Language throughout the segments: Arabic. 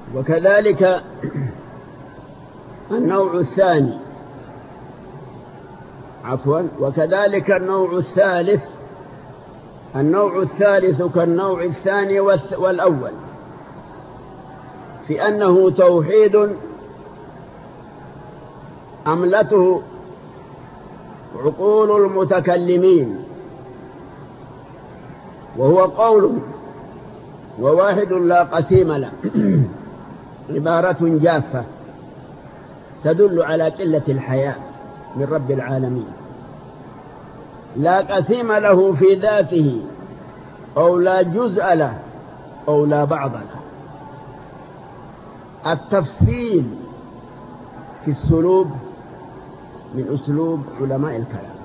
وكذلك النوع الثاني وكذلك النوع الثالث. النوع الثالث كالنوع الثاني والأول في أنه توحيد أملته عقول المتكلمين، وهو قول وواحد لا قسيم له، عبارة جافة تدل على قلة الحياء من رب العالمين، لا قسيم له في ذاته أو لا جزء له أو لا بعض له. التفصيل في السلوب من أسلوب علماء الكلام،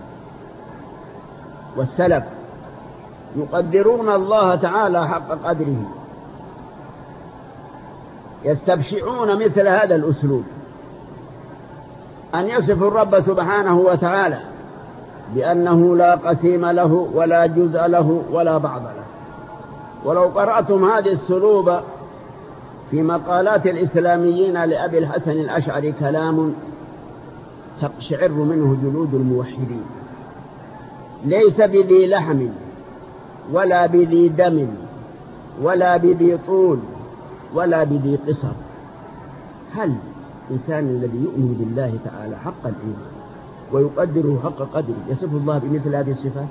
والسلف يقدرون الله تعالى حق قدره، يستبشعون مثل هذا الأسلوب أن يصف الرب سبحانه وتعالى بأنه لا قسيم له ولا جزء له ولا بعض له. ولو قرأتم هذه السلوب في مقالات الإسلاميين لأبي الحسن الأشعري كلام تقشعر منه جلود الموحدين، ليس بذي لحم ولا بذي دم ولا بذي طول ولا بذي قصر. هل الإنسان الذي يؤمن بالله تعالى حق الإيمان ويقدره حق قدره يصف الله بمثل هذه الصفات؟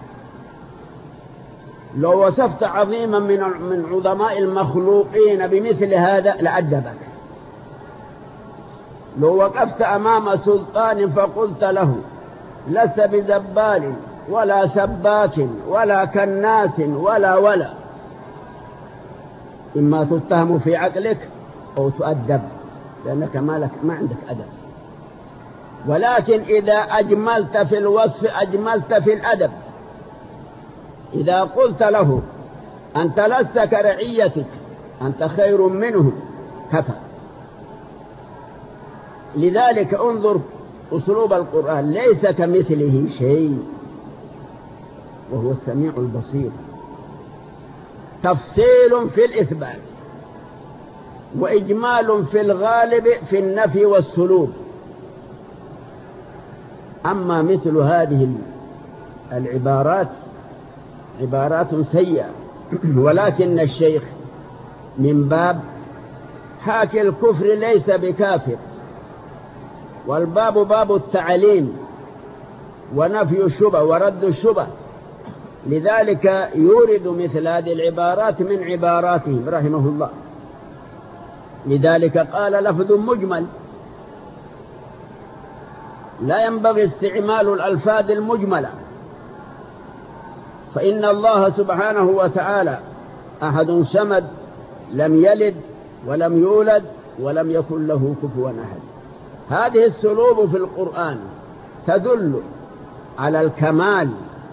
لو وصفت عظيما من عظماء المخلوقين بمثل هذا لأدبك. لو وقفت أمام سلطان فقلت له لست بزبال ولا سباك ولا كناس ولا إما تتهم في عقلك أو تؤدب، لأنك ما عندك أدب. ولكن إذا أجملت في الوصف أجملت في الأدب. إذا قلت له أنت لست كرعيتك أنت خير منهم كفى. لذلك انظر أسلوب القرآن، ليس كمثله شيء وهو السميع البصير. تفصيل في الإثبات وإجمال في الغالب في النفي والسلوب. أما مثل هذه العبارات عبارات سيئة، ولكن الشيخ من باب حاكي الكفر ليس بكافر، والباب باب التعليم ونفي الشبه ورد الشبه، لذلك يورد مثل هذه العبارات من عباراته رحمه الله. لذلك قال لفظ مجمل، لا ينبغي استعمال الألفاظ المجملة، فإن الله سبحانه وتعالى أحد صمد لم يلد ولم يولد ولم يكن له كفوا أحد. هذه السلوب في القرآن تدل على الكمال،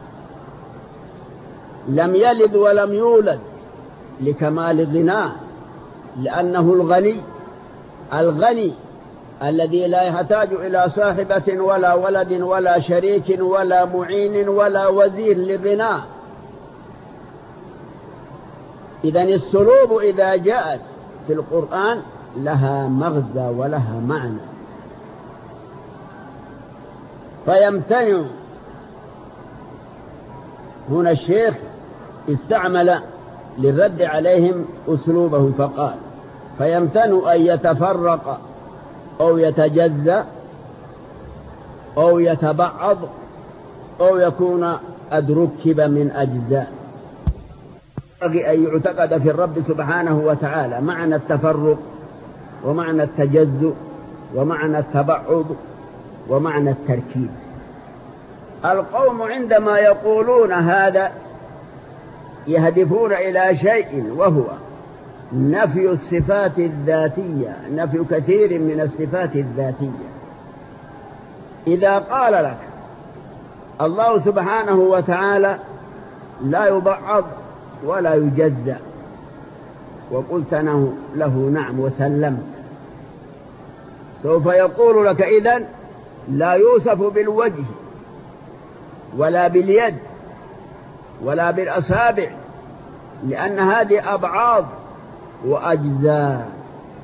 لم يلد ولم يولد لكمال غناه، لأنه الغني الذي لا يحتاج إلى صاحبة ولا ولد ولا شريك ولا معين ولا وزير لغناه. إذن السلوب إذا جاءت في القرآن لها مغزى ولها معنى، فيمتنع. هنا الشيخ استعمل للرد عليهم أسلوبه فقال فيمتنع أن يتفرق أو يتجزأ أو يتبعض أو يكون قد ركب من أجزاء. ينبغي أن يعتقد في الرب سبحانه وتعالى معنى التفرق ومعنى التجزؤ ومعنى التبعض ومعنى التركيب. القوم عندما يقولون هذا يهدفون إلى شيء، وهو نفي الصفات الذاتية، نفي كثير من الصفات الذاتية. إذا قال لك الله سبحانه وتعالى لا يبعض ولا يجزأ وقلت له نعم وسلمت، سوف يقول لك إذن لا يوصف بالوجه ولا باليد ولا بالأصابع، لأن هذه أبعاض وأجزاء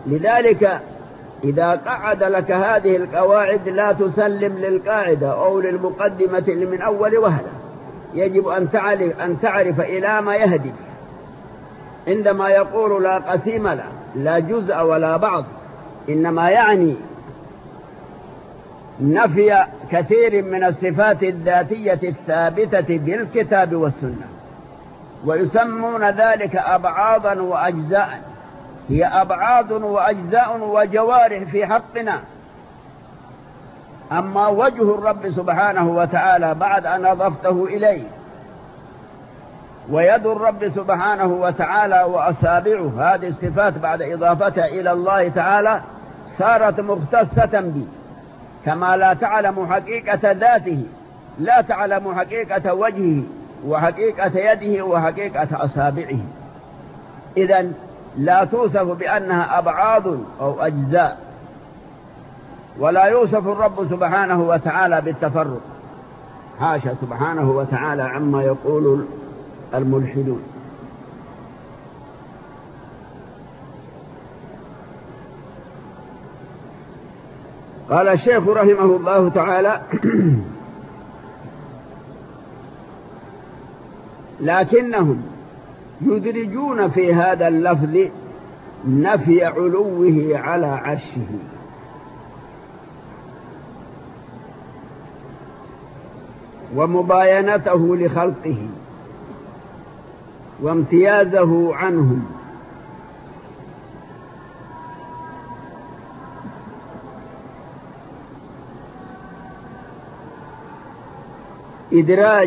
لذلك إذا قعد لك هذه القواعد لا تسلم للقاعدة أو للمقدمة من أول وهلة، يجب أن تعرف إلى ما يهدف. عندما يقول لا قسيم له، لا جزء ولا بعض، إنما يعني نفي كثير من الصفات الذاتية الثابتة بالكتاب والسنة، ويسمون ذلك أبعاضا وأجزاء. هي أبعاض وأجزاء وجوارح في حقنا. أما وجه الرب سبحانه وتعالى بعد أن أضفته إليه، ويد الرب سبحانه وتعالى وأصابعه، هذه الصفات بعد إضافتها إلى الله تعالى صارت مختصة به، كما لا تعلم حقيقة ذاته لا تعلم حقيقة وجهه وحقيقة يده وحقيقة أصابعه. إذن لا توصف بأنها أبعاض أو أجزاء، ولا يوصف الرب سبحانه وتعالى بالتفرق، حاشا سبحانه وتعالى عما يقول الملحدون. قال الشيخ رحمه الله تعالى: لكنهم يدرجون في هذا اللفظ نفي علوه على عرشه، ومباينته لخلقه، وامتيازه عنهم، إدراج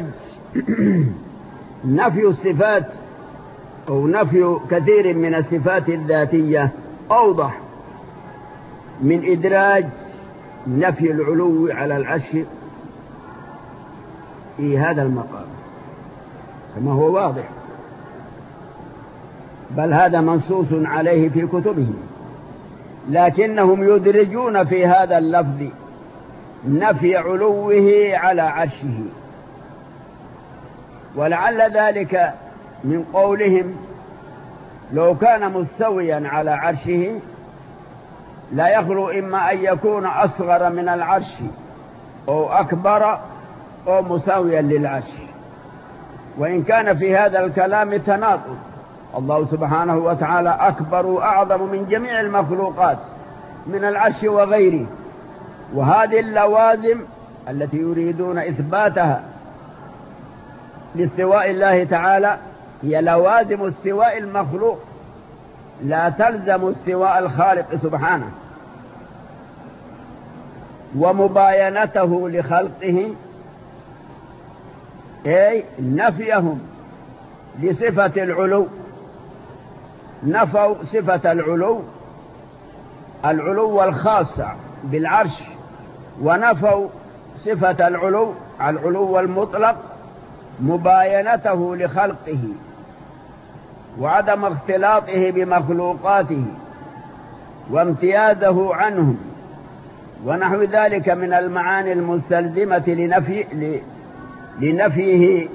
نفي الصفات أو نفي كثير من الصفات الذاتية أوضح من إدراج نفي العلو على العرش في هذا المقام، كما هو واضح، بل هذا منصوص عليه في كتبهم. لكنهم يدرجون في هذا اللفظ نفي علوه على عرشه، ولعل ذلك من قولهم لو كان مستويا على عرشه لا يخلو إما أن يكون أصغر من العرش أو أكبر أو مساويا للعرش. وإن كان في هذا الكلام تناقض، الله سبحانه وتعالى أكبر وأعظم من جميع المخلوقات من العرش وغيره، وهذه اللوازم التي يريدون إثباتها لاستواء الله تعالى هي لوازم استواء المخلوق، لا تلزم استواء الخالق سبحانه. ومباينته لخلقه، أي نفيهم لصفة العلو، نفوا صفة العلو الخاصة بالعرش، ونفوا صفة العلو المطلق، مباينته لخلقه وعدم اختلاطه بمخلوقاته وامتيازه عنهم ونحو ذلك من المعاني المستلزمة لنفيه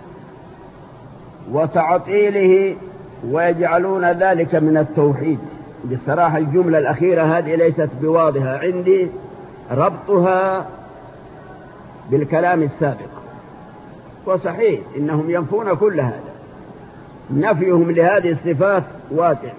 وتعطيله، ويجعلون ذلك من التوحيد. بصراحة الجملة الأخيرة هذه ليست بواضحة عندي ربطها بالكلام السابق، وصحيح إنهم ينفون كل هذا، نفيهم لهذه الصفات واقع،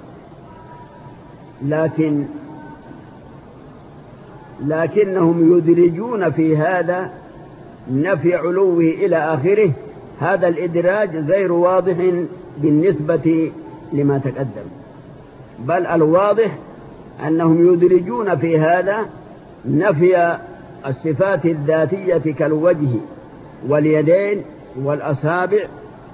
لكنهم يدرجون في هذا نفي علوه إلى آخره. هذا الإدراج غير واضح بالنسبة لما تقدم، بل الواضح أنهم يدرجون في هذا نفي الصفات الذاتية كالوجه واليدين والأصابع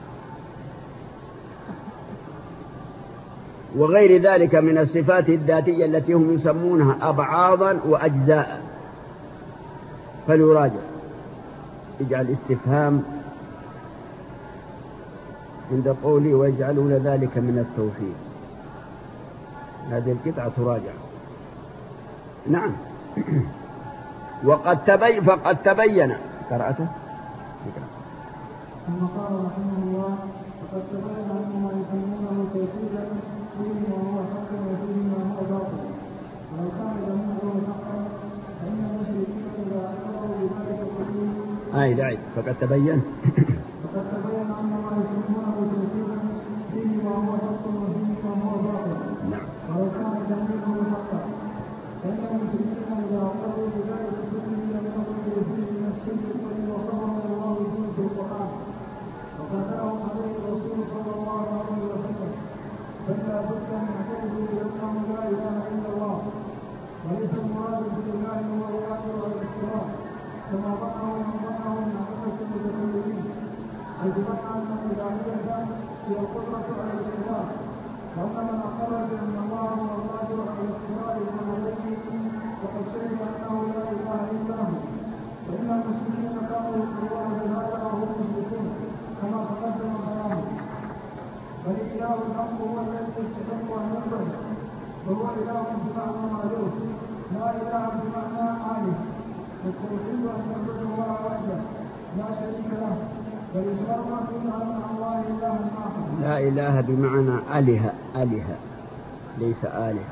وغير ذلك من الصفات الذاتية التي هم يسمونها أبعاضا وأجزاء. فليراجع، اجعل استفهام عند قولي ويجعلون ذلك من التوحيد، هذه القطعة تراجع. نعم. فقد تبين قرأته. ثم قال رحمه الله: وقد تبين أنهم يسمونه توحيدا فيما هو حق وفيما هو باطل. ما يدعي فقد تبين أن ما يسمونه توحيدا فيه ما هو حق وفيه ما هو باطل. نعم. ولو كان تنبيهه حقا فإن المشركين إذا أقروا بذلك كله لم يخرجوا فيه من الشرك الذي وصفه الله به في القرآن وقاتلهم عليه الرسول صلى الله عليه وسلم. فلا بد أن يعتقدوا بأنه لا إله إلا الله وليس المراد بالله هو القادر على الاختراع كما ظنه من عقيدة المتكلمين، حيث ظن أن الإلهية هي القدرة على الاختراع، وأن من أقر بأن الله هو القادر على الاختراع وعليه فقد شهد أنه لا إله إلا هو. وإن المسلمين كانوا يقرون بهذا وهم مشركون كما تقدم بيانه. فالإله الحق هو الذي يستحق أن يعبد، وهو إله بمعنى معروف لا إله بمعنى عالم. والتوحيد أن يعبد الله وحده لا شريك له، والإشراك أن يجعل مع الله إلها آخر. لا إله بمعنى آلهة ليس آلهة.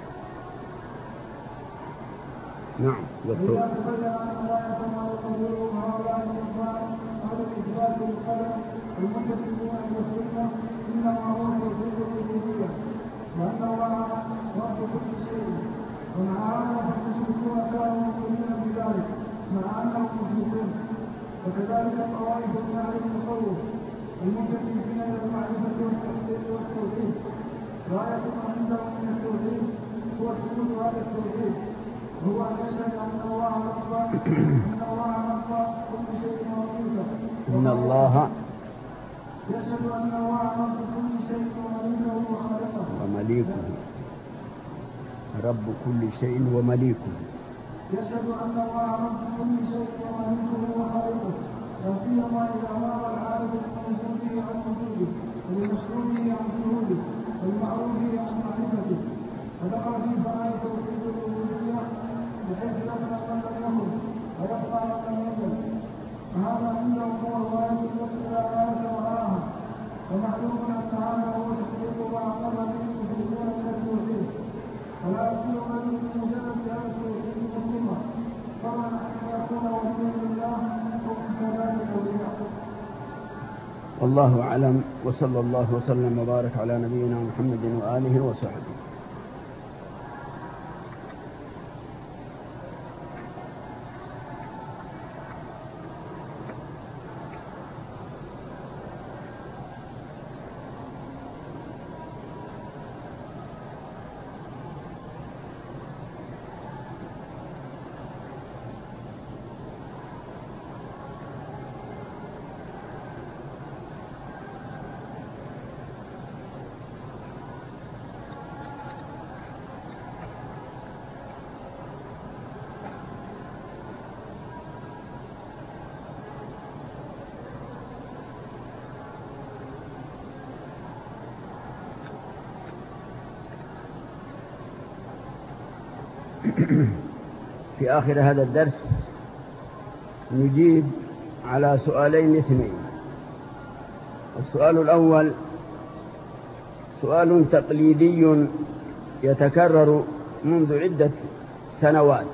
نعم. وإذا تبين أن لا يسمع قبوله هؤلاء الإنسان أهل الإثبات والقدر المنتسبون إلى السنة إنما هو توحيد الربوبية، وأن الله رب كل شيء. ومع هذا فالمشركون كانوا مؤمنين بذلك مع أنهم مشركون. وكذلك طوائف من أهل التصوف المنتسبين إلى المعرفة والتحقيق والتوحيد غاية عندهم من التوحيد هو ثبوت هذا التوحيد، هو أن يشهد أن الله رب كل شيء ومليكه. إن الله يشهد أن الله رب كل شيء ومليكه وخالقه. ومليكه رب كل شيء ومليكه. يشهد أن الله رب كل شيء ومليكه وخالقه، لا سيما إذا أمر العارف بوجوده عن وجوده، وبمشروعه عن شهوده، وبمعروفه عن معرفته. فدخل في فناء توحيد الربوبية بحيث يبنى من لم يمت ويبقى من لم يمت. فهذا عندهم هو الغاية التي لا غاية وراءها. ومعلوم أن هذا هو تحقيق ما أقر به المشركون من التوحيد. ولا يصير من بمجرد هذا التوحيد مسلما فضلا عن أن يكون وليا لله ومن سادات الأولياء. والله أعلم، وصلى الله وسلم وبارك على نبينا محمد وآله وصحبه. في آخر هذا الدرس نجيب على سؤالين اثنين. السؤال الأول سؤال تقليدي يتكرر منذ عدة سنوات: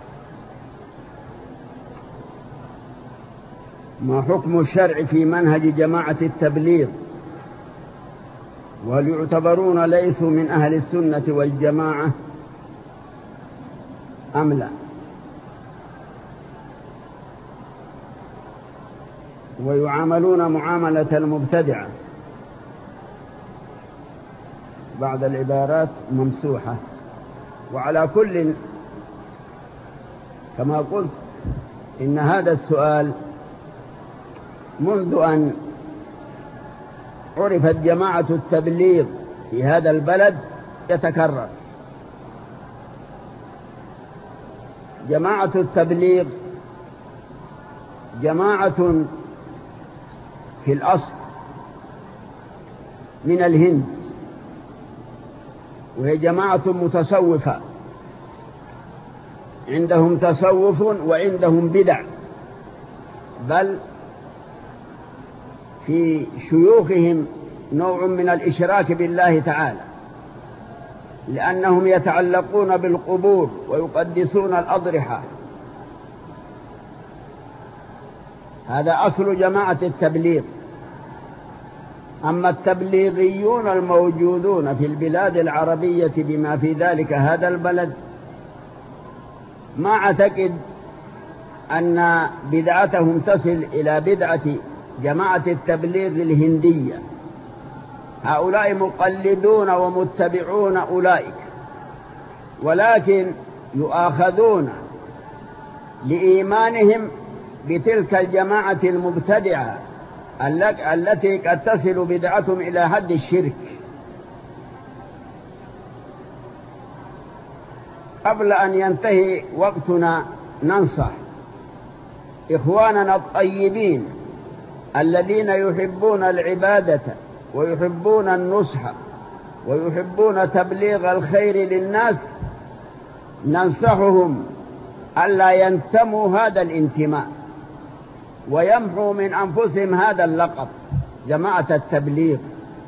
ما حكم الشرع في منهج جماعة التبليغ؟ وهل يعتبرون ليسوا من أهل السنة والجماعة أم لا؟ ويعاملون معاملة المبتدعة. بعض العبارات ممسوحة. وعلى كل كما قلت إن هذا السؤال منذ أن عرفت جماعة التبليغ في هذا البلد يتكرر. جماعة التبليغ جماعة في الأصل من الهند، وهي جماعة متصوفة، عندهم تصوف وعندهم بدع، بل في شيوخهم نوع من الإشراك بالله تعالى، لأنهم يتعلقون بالقبور ويقدسون الأضرحة. هذا أصل جماعة التبليغ. أما التبليغيون الموجودون في البلاد العربية بما في ذلك هذا البلد، ما أعتقد أن بدعتهم تصل إلى بدعة جماعة التبليغ الهندية. هؤلاء مقلدون ومتبعون أولئك، ولكن يؤاخذون لإيمانهم بتلك الجماعة المبتدعة التي قد تصل بدعتهم إلى حد الشرك. قبل أن ينتهي وقتنا ننصح إخواننا الطيبين الذين يحبون العبادة ويحبون النصح ويحبون تبليغ الخير للناس، ننصحهم ألا ينتموا هذا الانتماء ويمحوا من أنفسهم هذا اللقب جماعة التبليغ.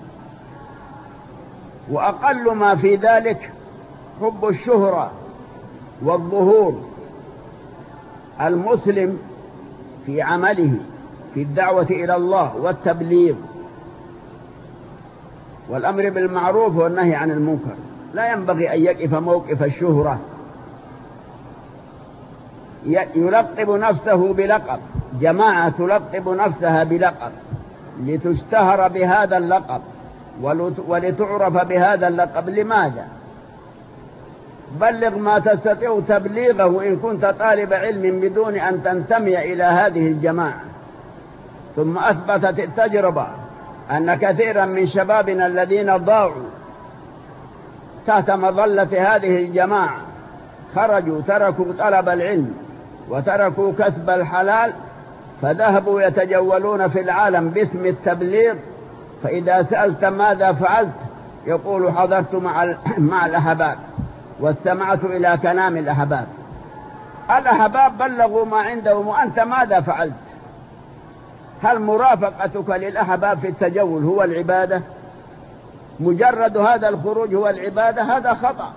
وأقل ما في ذلك حب الشهرة والظهور. المسلم في عمله في الدعوة إلى الله والتبليغ والأمر بالمعروف والنهي عن المنكر لا ينبغي أن يقف موقف الشهرة، يلقب نفسه بلقب. جماعة تلقب نفسها بلقب لتشتهر بهذا اللقب ولتعرف بهذا اللقب. لماذا؟ بلغ ما تستطيع تبليغه إن كنت طالب علم بدون أن تنتمي إلى هذه الجماعة. ثم أثبتت التجربة أن كثيرا من شبابنا الذين ضاعوا تحت مظلة هذه الجماعة خرجوا تركوا طلب العلم وتركوا كسب الحلال، فذهبوا يتجولون في العالم باسم التبليغ. فإذا سألت ماذا فعلت يقول حضرت مع الأحباب واستمعت إلى كلام الأحباب. الأحباب بلغوا ما عندهم وأنت ماذا فعلت؟ هل مرافقتك للأحباب في التجول هو العبادة؟ مجرد هذا الخروج هو العبادة؟ هذا خطأ.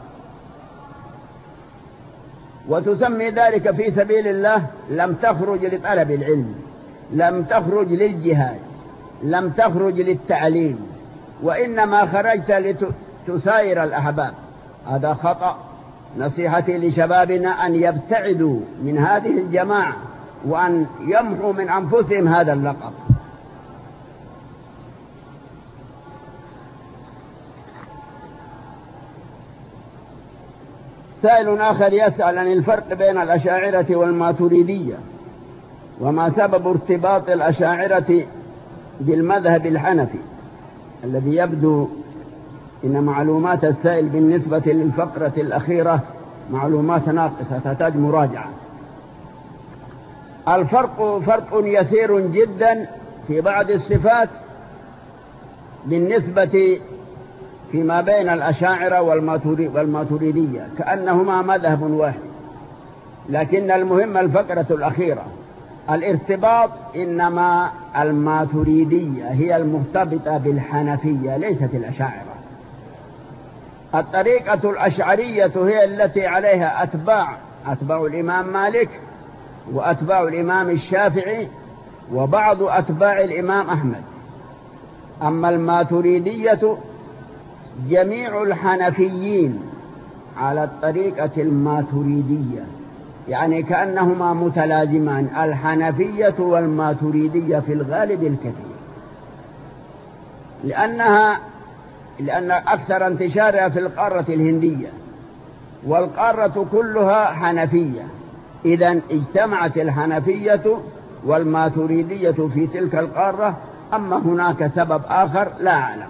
وتسمي ذلك في سبيل الله. لم تخرج لطلب العلم، لم تخرج للجهاد، لم تخرج للتعليم، وإنما خرجت لتساير الأحباب. هذا خطأ. نصيحتي لشبابنا أن يبتعدوا من هذه الجماعة وأن يمحوا من أنفسهم هذا اللقب. سائل آخر يسأل عن الفرق بين الأشاعرة والماتريدية، وما سبب ارتباط الأشاعرة بالمذهب الحنفي، الذي يبدو إن معلومات السائل بالنسبة للفقرة الأخيرة معلومات ناقصة تحتاج مراجعة. الفرق فرق يسير جدا في بعض الصفات بالنسبة فيما بين الأشاعرة والماتريدية، كأنهما مذهب واحد. لكن المهم الفقرة الأخيرة الارتباط، إنما الماتريدية هي المرتبطة بالحنفية ليست الأشاعرة. الطريقة الأشعرية هي التي عليها أتباع الإمام مالك وأتباع الإمام الشافعي وبعض أتباع الإمام أحمد. أما الماتريدية جميع الحنفيين على الطريقة الماتريدية، يعني كأنهما متلازمان، الحنفية والماتريدية في الغالب الكثير، لأن أكثر انتشارها في القارة الهندية، والقارة كلها حنفية. إذن اجتمعت الحنفية والماتريدية في تلك القارة. أما هناك سبب آخر لا أعلم.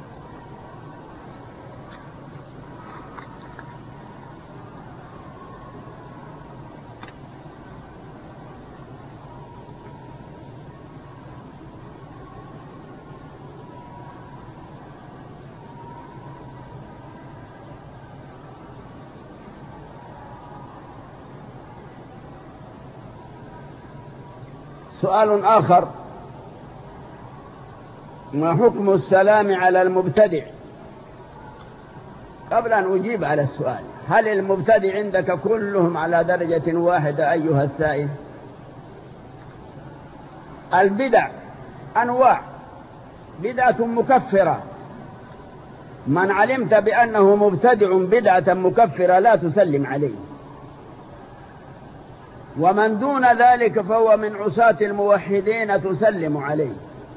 سؤال آخر: ما حكم السلام على المبتدع؟ قبل أن أجيب على السؤال، هل المبتدع عندك كلهم على درجة واحدة أيها السائل؟ البدع أنواع. بدعة مكفرة، من علمت بأنه مبتدع بدعة مكفرة لا تسلم عليه، ومن دون ذلك فهو من عصاة الموحدين تسلم عليه.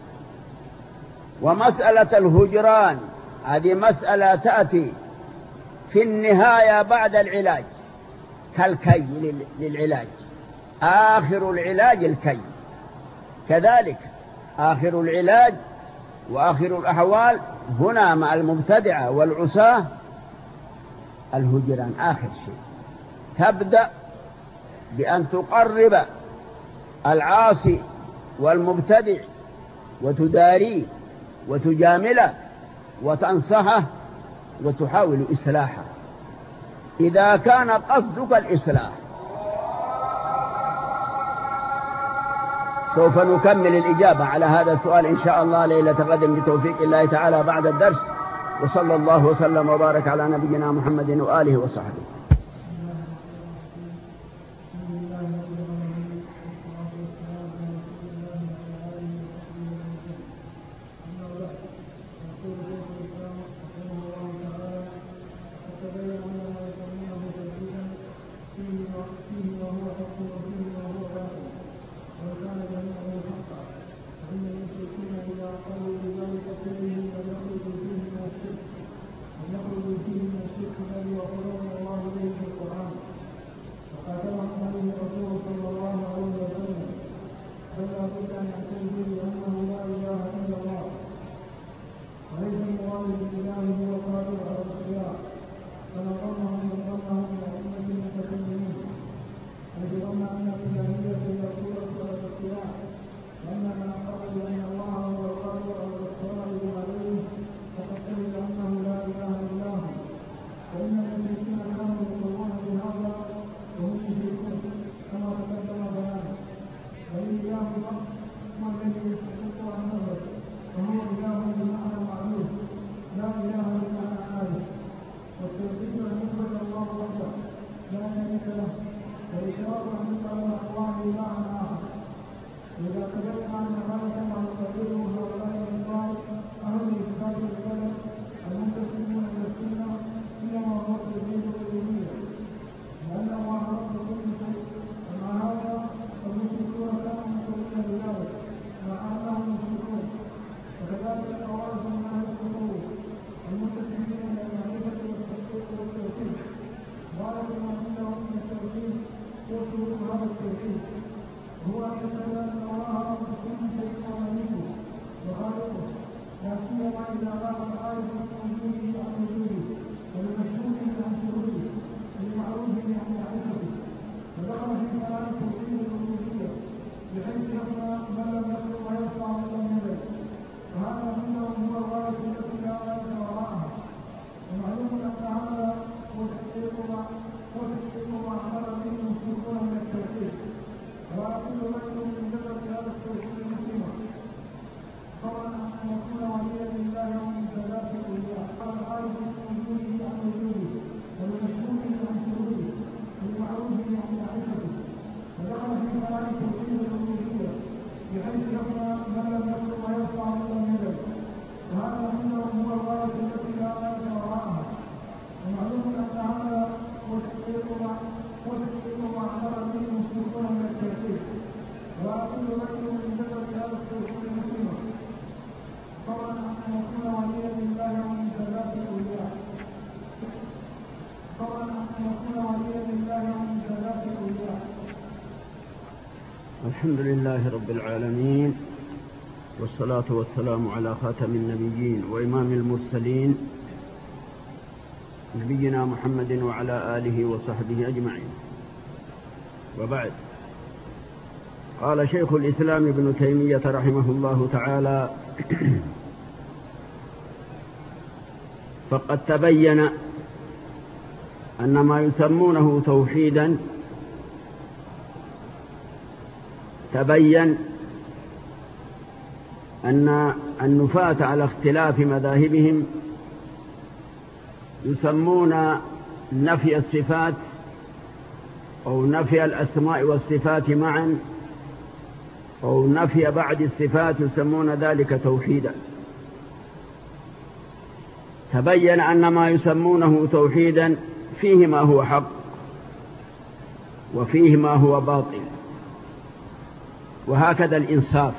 ومسألة الهجران هذه مسألة تأتي في النهاية بعد العلاج، كالكي للعلاج، آخر العلاج الكي، كذلك آخر العلاج وآخر الأحوال هنا مع المبتدعة والعصاة الهجران آخر شيء. تبدأ بأن تقرب العاصي والمبتدع وتداريه وتجامله وتنصحه وتحاول إصلاحه إذا كان قصدك الإصلاح. سوف نكمل الإجابة على هذا السؤال إن شاء الله ليلة غد بتوفيق الله تعالى بعد الدرس. وصلى الله وسلم وبارك على نبينا محمد وآله وصحبه. الحمد لله رب العالمين، والصلاة والسلام على خاتم النبيين وإمام المرسلين نبينا محمد وعلى آله وصحبه أجمعين. وبعد، قال شيخ الإسلام ابن تيمية رحمه الله تعالى: فقد تبين أن ما يسمونه توحيدا تبين أن النفاة على اختلاف مذاهبهم يسمون نفي الصفات أو نفي الأسماء والصفات معا أو نفي بعض الصفات يسمون ذلك توحيدا. تبين أن ما يسمونه توحيدا فيه ما هو حق وفيه ما هو باطل. وهكذا الإنصاف،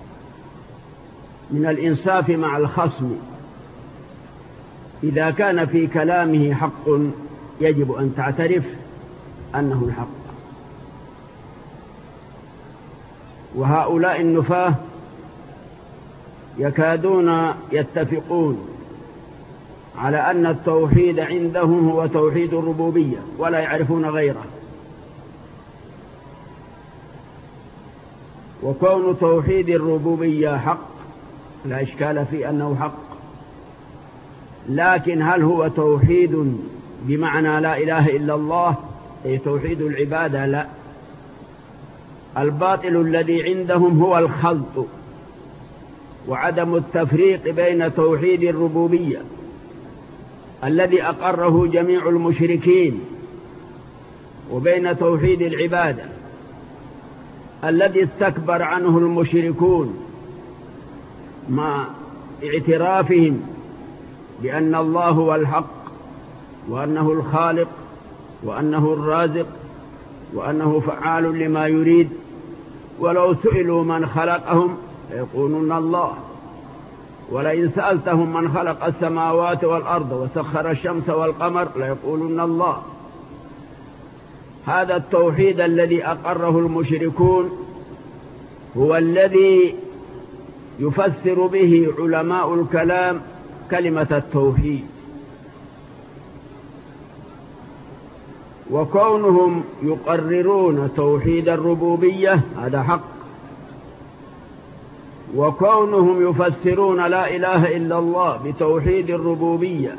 من الإنصاف مع الخصم إذا كان في كلامه حق يجب أن تعترف أنه الحق. وهؤلاء النفاة يكادون يتفقون على أن التوحيد عندهم هو توحيد الربوبية ولا يعرفون غيره. وكون توحيد الربوبية حق لا إشكال في أنه حق، لكن هل هو توحيد بمعنى لا إله إلا الله أي توحيد العبادة؟ لا. الباطل الذي عندهم هو الخلط وعدم التفريق بين توحيد الربوبية الذي أقره جميع المشركين وبين توحيد العبادة الذي استكبر عنه المشركون مع اعترافهم بأن الله هو الحق وأنه الخالق وأنه الرازق وأنه فعال لما يريد. ولو سئلوا من خلقهم يقولون الله، ولئن سألتهم من خلق السماوات والأرض وسخر الشمس والقمر ليقولون الله. هذا التوحيد الذي أقره المشركون هو الذي يفسر به علماء الكلام كلمة التوحيد. وكونهم يقررون توحيد الربوبية هذا حق، وكونهم يفسرون لا إله إلا الله بتوحيد الربوبية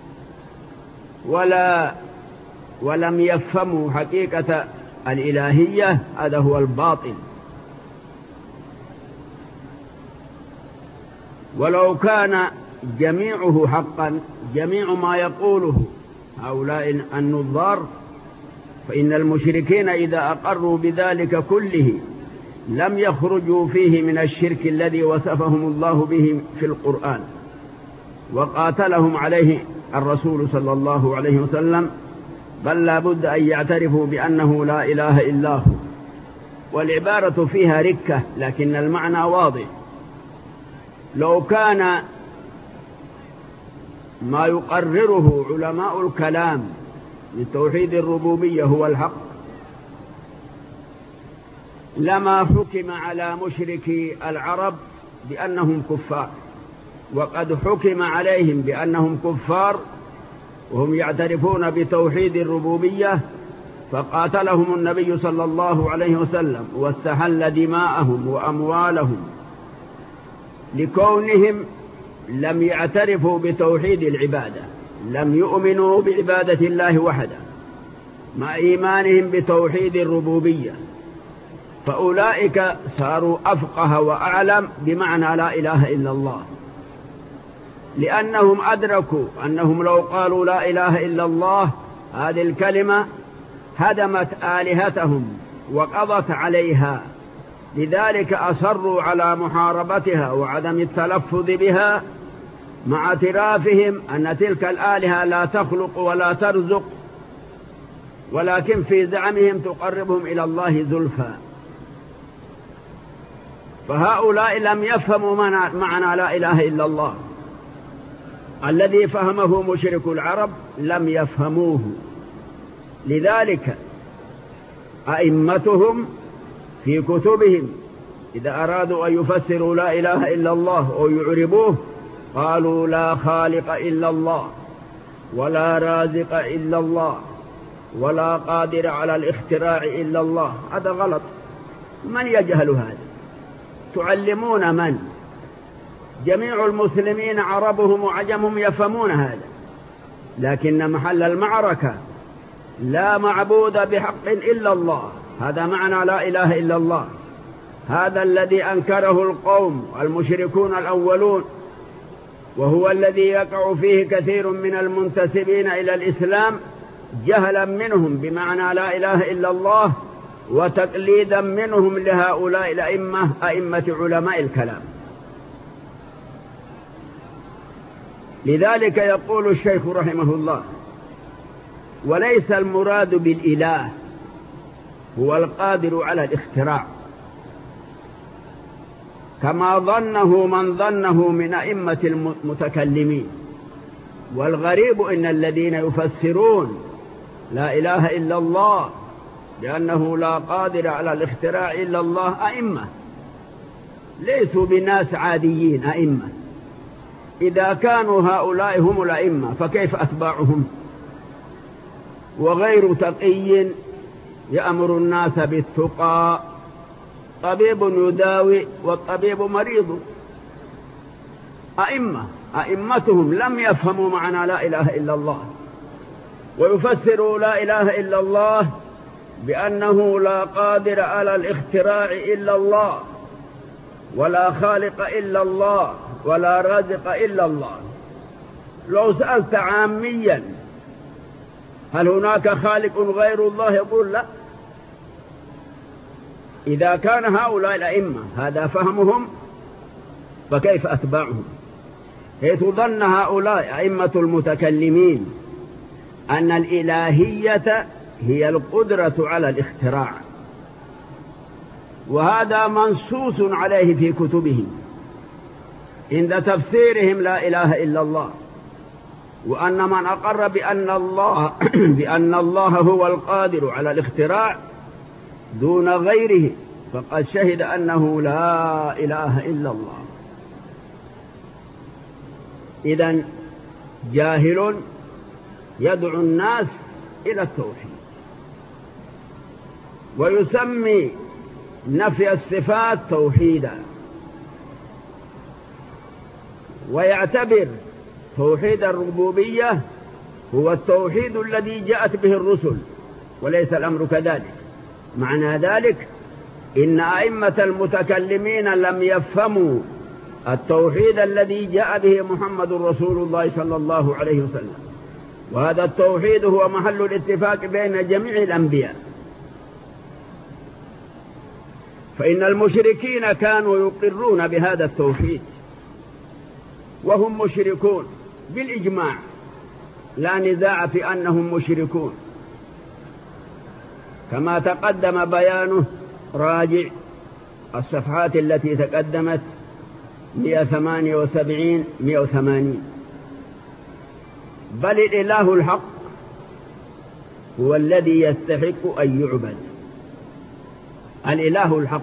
ولم يفهموا حقيقة الإلهية هذا هو الباطل. ولو كان جميعه حقا، جميع ما يقوله هؤلاء النظار، فإن المشركين إذا أقروا بذلك كله لم يخرجوا فيه من الشرك الذي وصفهم الله به في القرآن وقاتلهم عليه الرسول صلى الله عليه وسلم، بل لا بد أن يعترفوا بأنه لا إله إلا هو. والعبارة فيها ركة لكن المعنى واضح. لو كان ما يقرره علماء الكلام لتوحيد الربوبية هو الحق لما حكم على مشركي العرب بأنهم كفار، وقد حكم عليهم بأنهم كفار وهم يعترفون بتوحيد الربوبية، فقاتلهم النبي صلى الله عليه وسلم واستحل دماءهم وأموالهم لكونهم لم يعترفوا بتوحيد العبادة، لم يؤمنوا بعبادة الله وحده مع إيمانهم بتوحيد الربوبية. فأولئك صاروا أفقه وأعلم بمعنى لا إله إلا الله، لأنهم أدركوا أنهم لو قالوا لا إله إلا الله هذه الكلمة هدمت آلهتهم وقضت عليها، لذلك أصروا على محاربتها وعدم التلفظ بها مع اعترافهم أن تلك الآلهة لا تخلق ولا ترزق، ولكن في زعمهم تقربهم إلى الله زلفى. فهؤلاء لم يفهموا معنى لا إله إلا الله الذي فهمه مشرك العرب، لم يفهموه. لذلك أئمتهم في كتبهم إذا أرادوا أن يفسروا لا إله إلا الله أو يعربوه قالوا لا خالق إلا الله ولا رازق إلا الله ولا قادر على الاختراع إلا الله. هذا غلط. من يجهل هذا؟ تعلمون من؟ جميع المسلمين عربهم وعجمهم يفهمون هذا، لكن محل المعركة لا معبود بحق إلا الله. هذا معنى لا إله إلا الله. هذا الذي أنكره القوم المشركون الأولون، وهو الذي يقع فيه كثير من المنتسبين إلى الإسلام جهلا منهم بمعنى لا إله إلا الله، وتقليدا منهم لهؤلاء الأئمة أئمة علماء الكلام. لذلك يقول الشيخ رحمه الله: وليس المراد بالإله هو القادر على الاختراع كما ظنه من ظنه من أئمة المتكلمين. والغريب إن الذين يفسرون لا إله إلا الله لأنه لا قادر على الاختراع إلا الله أئمة، ليسوا بناس عاديين، أئمة. إذا كانوا هؤلاء هم الأئمة فكيف أتباعهم؟ وغير تقي يأمر الناس بالتقى، طبيب يداوي والطبيب مريض. أئمتهم لم يفهموا معنى لا إله إلا الله، ويفسروا لا إله إلا الله بأنه لا قادر على الاختراع إلا الله، ولا خالق إلا الله، ولا رازق إلا الله. لو سألت عاميا هل هناك خالق غير الله يقول لا. إذا كان هؤلاء الأئمة هذا فهمهم فكيف أتباعهم؟ حيث ظن هؤلاء أئمة المتكلمين أن الإلهية هي القدرة على الاختراع، وهذا منصوص عليه في كتبهم عند تفسيرهم لا إله إلا الله. وأن من أقر بأن الله هو القادر على الاختراع دون غيره فقد شهد أنه لا إله إلا الله. إذن جاهل يدعو الناس إلى التوحيد، ويسمي نفي الصفات توحيدا، ويعتبر توحيد الربوبية هو التوحيد الذي جاءت به الرسل، وليس الأمر كذلك. معنى ذلك إن أئمة المتكلمين لم يفهموا التوحيد الذي جاء به محمد رسول الله صلى الله عليه وسلم، وهذا التوحيد هو محل الاتفاق بين جميع الأنبياء. فإن المشركين كانوا يقرون بهذا التوحيد وهم مشركون بالإجماع، لا نزاع في أنهم مشركون، كما تقدم بيانه. راجع الصفحات التي تقدمت 178 180. بل الإله الحق هو الذي يستحق أن يعبد. الإله الحق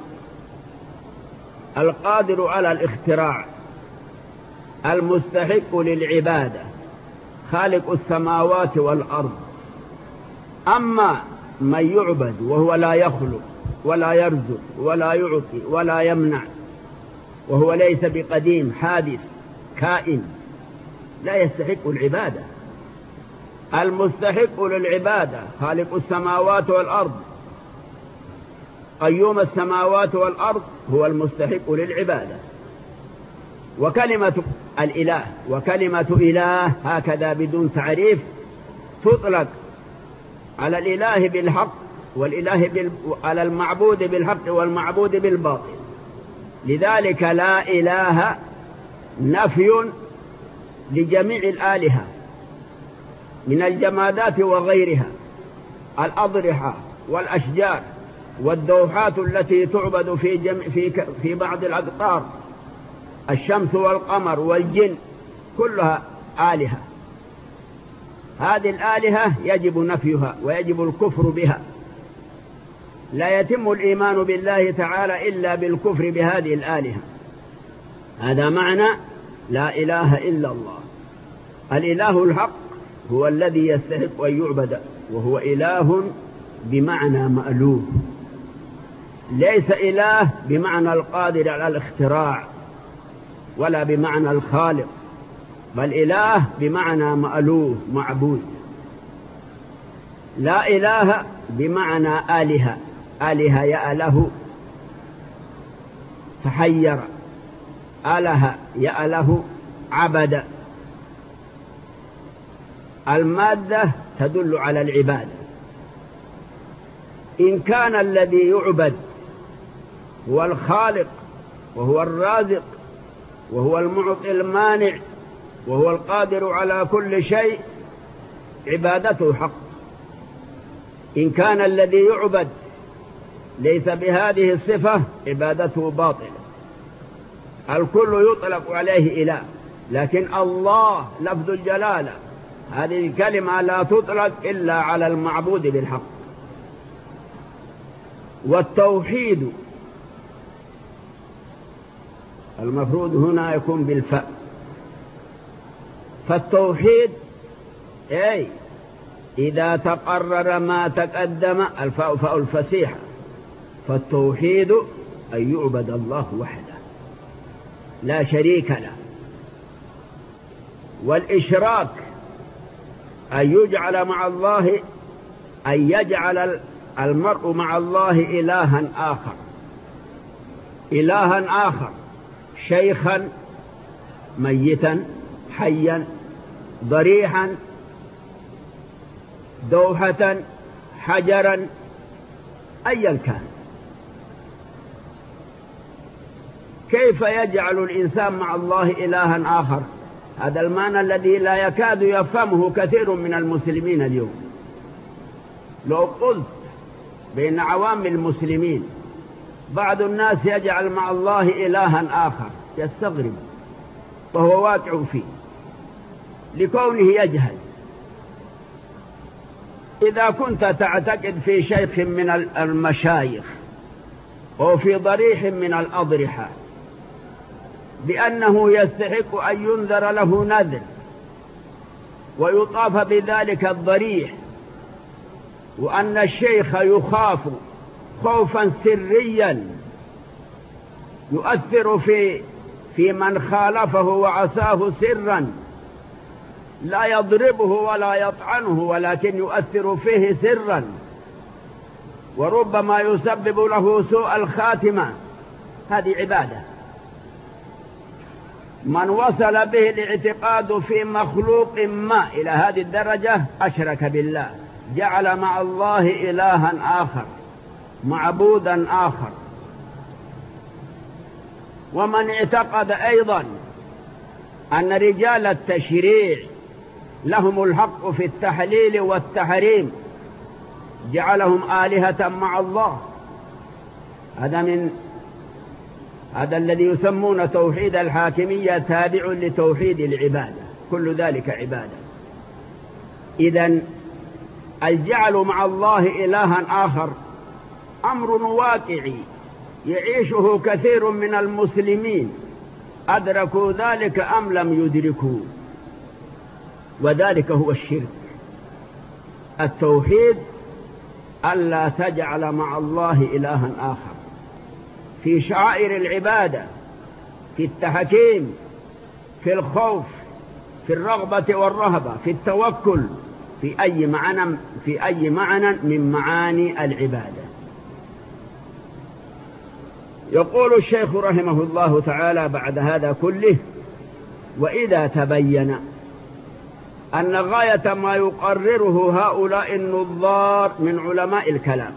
القادر على الاختراع المستحق للعبادة خالق السماوات والأرض. أما من يعبد وهو لا يخلق ولا يرزق ولا يعطي ولا يمنع، وهو ليس بقديم حادث كائن، لا يستحق العبادة. المستحق للعبادة خالق السماوات والأرض، قيوم السماوات والأرض، هو المستحق للعبادة. وكلمة الإله وكلمة إله هكذا بدون تعريف تطلق على الإله بالحق والإله على المعبود بالحق والمعبود بالباطل. لذلك لا إله نفي لجميع الآلهة من الجمادات وغيرها، الأضرحة والأشجار والدوحات التي تعبد في بعض الأقطار، الشمس والقمر والجن، كلها آلهة. هذه الآلهة يجب نفيها ويجب الكفر بها. لا يتم الإيمان بالله تعالى إلا بالكفر بهذه الآلهة. هذا معنى لا إله إلا الله. الإله الحق هو الذي يستحق أن يعبد، وهو إله بمعنى مألوه، ليس إله بمعنى القادر على الاختراع ولا بمعنى الخالق، بل إله بمعنى مألوه معبود. لا إله بمعنى آلهة، آلهة يأله تحير، آله يأله عبد. المادة تدل على العبادة، إن كان الذي يعبد هو الخالق وهو الرازق وهو المعطي المانع وهو القادر على كل شيء عبادته حق. إن كان الذي يعبد ليس بهذه الصفة عبادته باطلة. الكل يطلق عليه إله، لكن الله لفظ الجلالة هذه الكلمة لا تطلق إلا على المعبود بالحق. والتوحيد المفروض هنا يكون بالفاء، فالتوحيد أي إذا تقرر ما تقدم، الفاء فاء الفسيحة، فالتوحيد أن يعبد الله وحده لا شريك له. والإشراك أن يجعل مع الله، أن يجعل المرء مع الله إلها آخر، شيخا ميتا حيا ضريحا دوحة حجرا أيا كان. كيف يجعل الإنسان مع الله إلها آخر؟ هذا المعنى الذي لا يكاد يفهمه كثير من المسلمين اليوم. لو قلت بين عوام المسلمين بعض الناس يجعل مع الله إلها آخر يستغرب، وهو واقع فيه لكونه يجهل. إذا كنت تعتقد في شيخ من المشايخ أو في ضريح من الأضرحة بأنه يستحق أن ينذر له نذر ويطاف بذلك الضريح، وأن الشيخ يخاف خوفا سريا يؤثر في من خالفه وعصاه سرا، لا يضربه ولا يطعنه ولكن يؤثر فيه سرا، وربما يسبب له سوء الخاتمة. هذه عبادة. من وصل به الاعتقاد في مخلوق ما إلى هذه الدرجة أشرك بالله، جعل مع الله إلها آخر معبودا آخر. ومن اعتقد أيضا أن رجال التشريع لهم الحق في التحليل والتحريم جعلهم آلهة مع الله، هذا الذي يسمون توحيد الحاكمية تابع لتوحيد العبادة، كل ذلك عبادة. إذن الجعل مع الله إلها آخر أمر واقعي يعيشه كثير من المسلمين، أدركوا ذلك أم لم يدركوا، وذلك هو الشرك. التوحيد ألا تجعل مع الله إلها آخر في شعائر العبادة، في التحكيم، في الخوف، في الرغبة والرهبة، في التوكل، في أي معنى من معاني العبادة. يقول الشيخ رحمه الله تعالى بعد هذا كله: وإذا تبين أن غاية ما يقرره هؤلاء النظار من علماء الكلام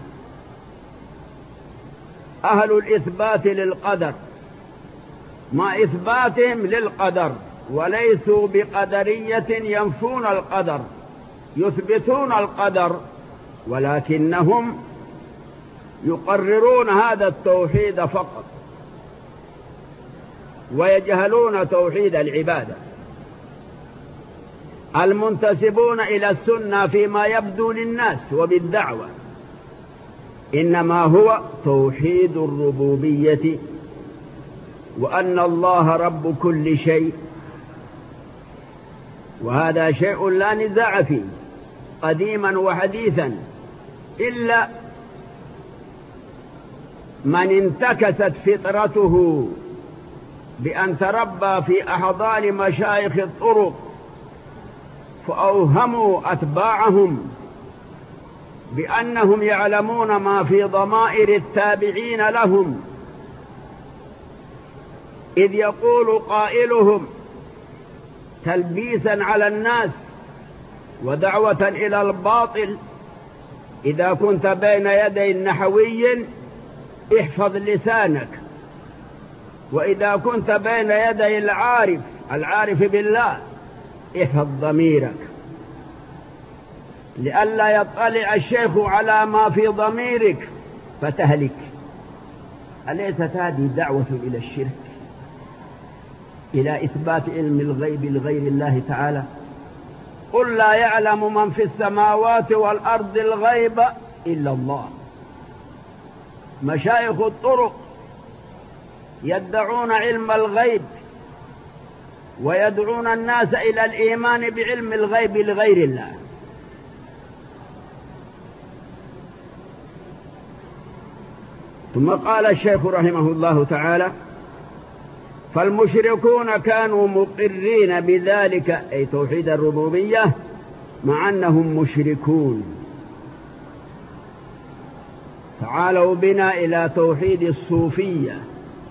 أهل الإثبات للقدر مع إثباتهم للقدر، وليسوا بقدرية ينفون القدر، يثبتون القدر ولكنهم يقررون هذا التوحيد فقط ويجهلون توحيد العبادة. المنتسبون إلى السنة فيما يبدو للناس وبالدعوة إنما هو توحيد الربوبية، وأن الله رب كل شيء، وهذا شيء لا نزاع فيه قديما وحديثا، إلا من انتكست فطرته بأن تربى في أحضان مشايخ الطرق فأوهموا أتباعهم بأنهم يعلمون ما في ضمائر التابعين لهم، إذ يقول قائلهم تلبيسا على الناس ودعوة إلى الباطل: إذا كنت بين يدي النحوي احفظ لسانك، وإذا كنت بين يدي العارف بالله احفظ ضميرك، لئلا يطلع الشيخ على ما في ضميرك فتهلك. أليست هذه دعوة إلى الشرك، إلى إثبات علم الغيب لغير الله تعالى؟ قل لا يعلم من في السماوات والأرض الغيب إلا الله. مشايخ الطرق يدعون علم الغيب ويدعون الناس إلى الإيمان بعلم الغيب لغير الله. ثم قال الشيخ رحمه الله تعالى: فالمشركون كانوا مقرين بذلك، أي توحيد الربوبية، مع أنهم مشركون. تعالوا بنا إلى توحيد الصوفية.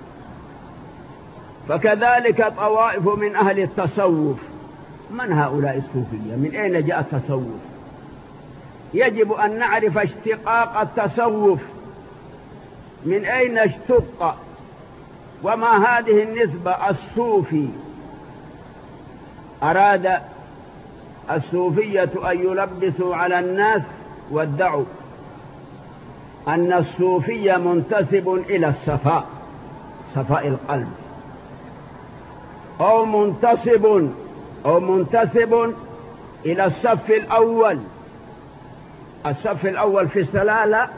فكذلك طوائف من أهل التصوف. من هؤلاء الصوفية؟ من أين جاء التصوف؟ يجب أن نعرف اشتقاق التصوف، من أين اشتق، وما هذه النسبة. الصوفي أراد الصوفية أن يلبسوا على الناس وادعوا أن الصوفية منتسب إلى الصفاء، صفاء القلب، أو منتسب إلى الصف الأول. الصف الأول في الصلاة؟ لا،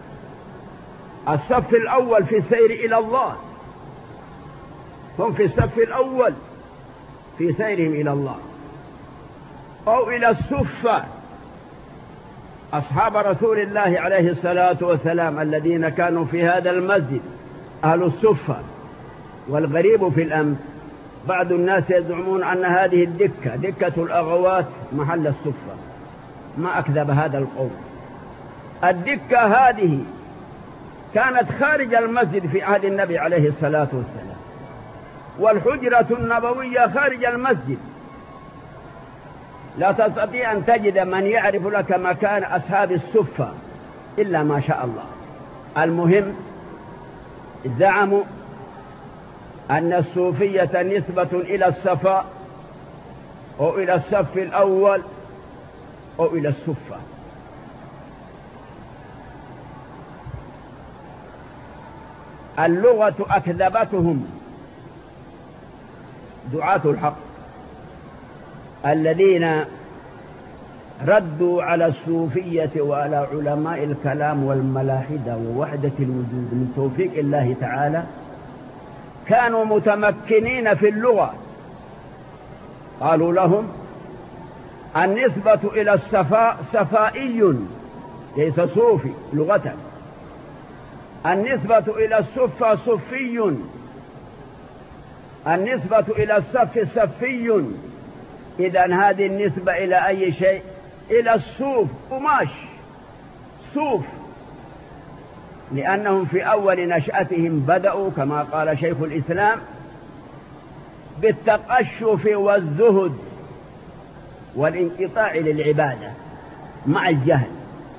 الصف الأول في السير إلى الله. هم في الصف الأول في سيرهم إلى الله. أو إلى الصفة، أصحاب رسول الله عليه الصلاة والسلام الذين كانوا في هذا المسجد أهل الصفة. والغريب في الأمر بعض الناس يزعمون أن هذه الدكة دكة الأغوات محل الصفة. ما أكذب هذا القول. الدكة هذه كانت خارج المسجد في عهد النبي عليه الصلاة والسلام، والحجرة النبوية خارج المسجد. لا تستطيع أن تجد من يعرف لك مكان أصحاب الصفة إلا ما شاء الله. المهم زعموا أن الصوفية نسبة إلى الصفاء أو إلى الصف الأول أو إلى الصفة. اللغة أكذبتهم. دعاة الحق الذين ردوا على الصوفية وعلى علماء الكلام والملاحدة ووحدة الوجود من توفيق الله تعالى كانوا متمكنين في اللغة. قالوا لهم النسبة إلى الصفاء صفائي ليس صوفي لغة، النسبة إلى الصفة صفي، النسبة إلى الصف صفي. إذن هذه النسبة إلى أي شيء؟ إلى الصوف، قماش صوف، لأنهم في أول نشأتهم بدأوا كما قال شيخ الإسلام بالتقشف والزهد والانقطاع للعبادة مع الجهل.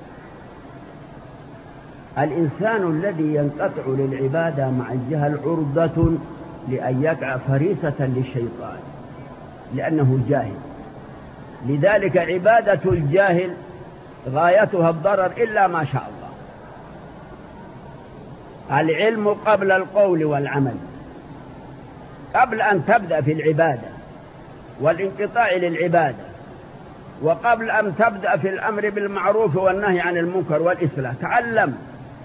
الإنسان الذي ينقطع للعبادة مع الجهل عرضة لأن يقع فريسة للشيطان لأنه جاهل. لذلك عبادة الجاهل غايتها الضرر إلا ما شاء الله. العلم قبل القول والعمل، قبل أن تبدأ في العبادة والانقطاع للعبادة، وقبل أن تبدأ في الأمر بالمعروف والنهي عن المنكر والإصلاح تعلم.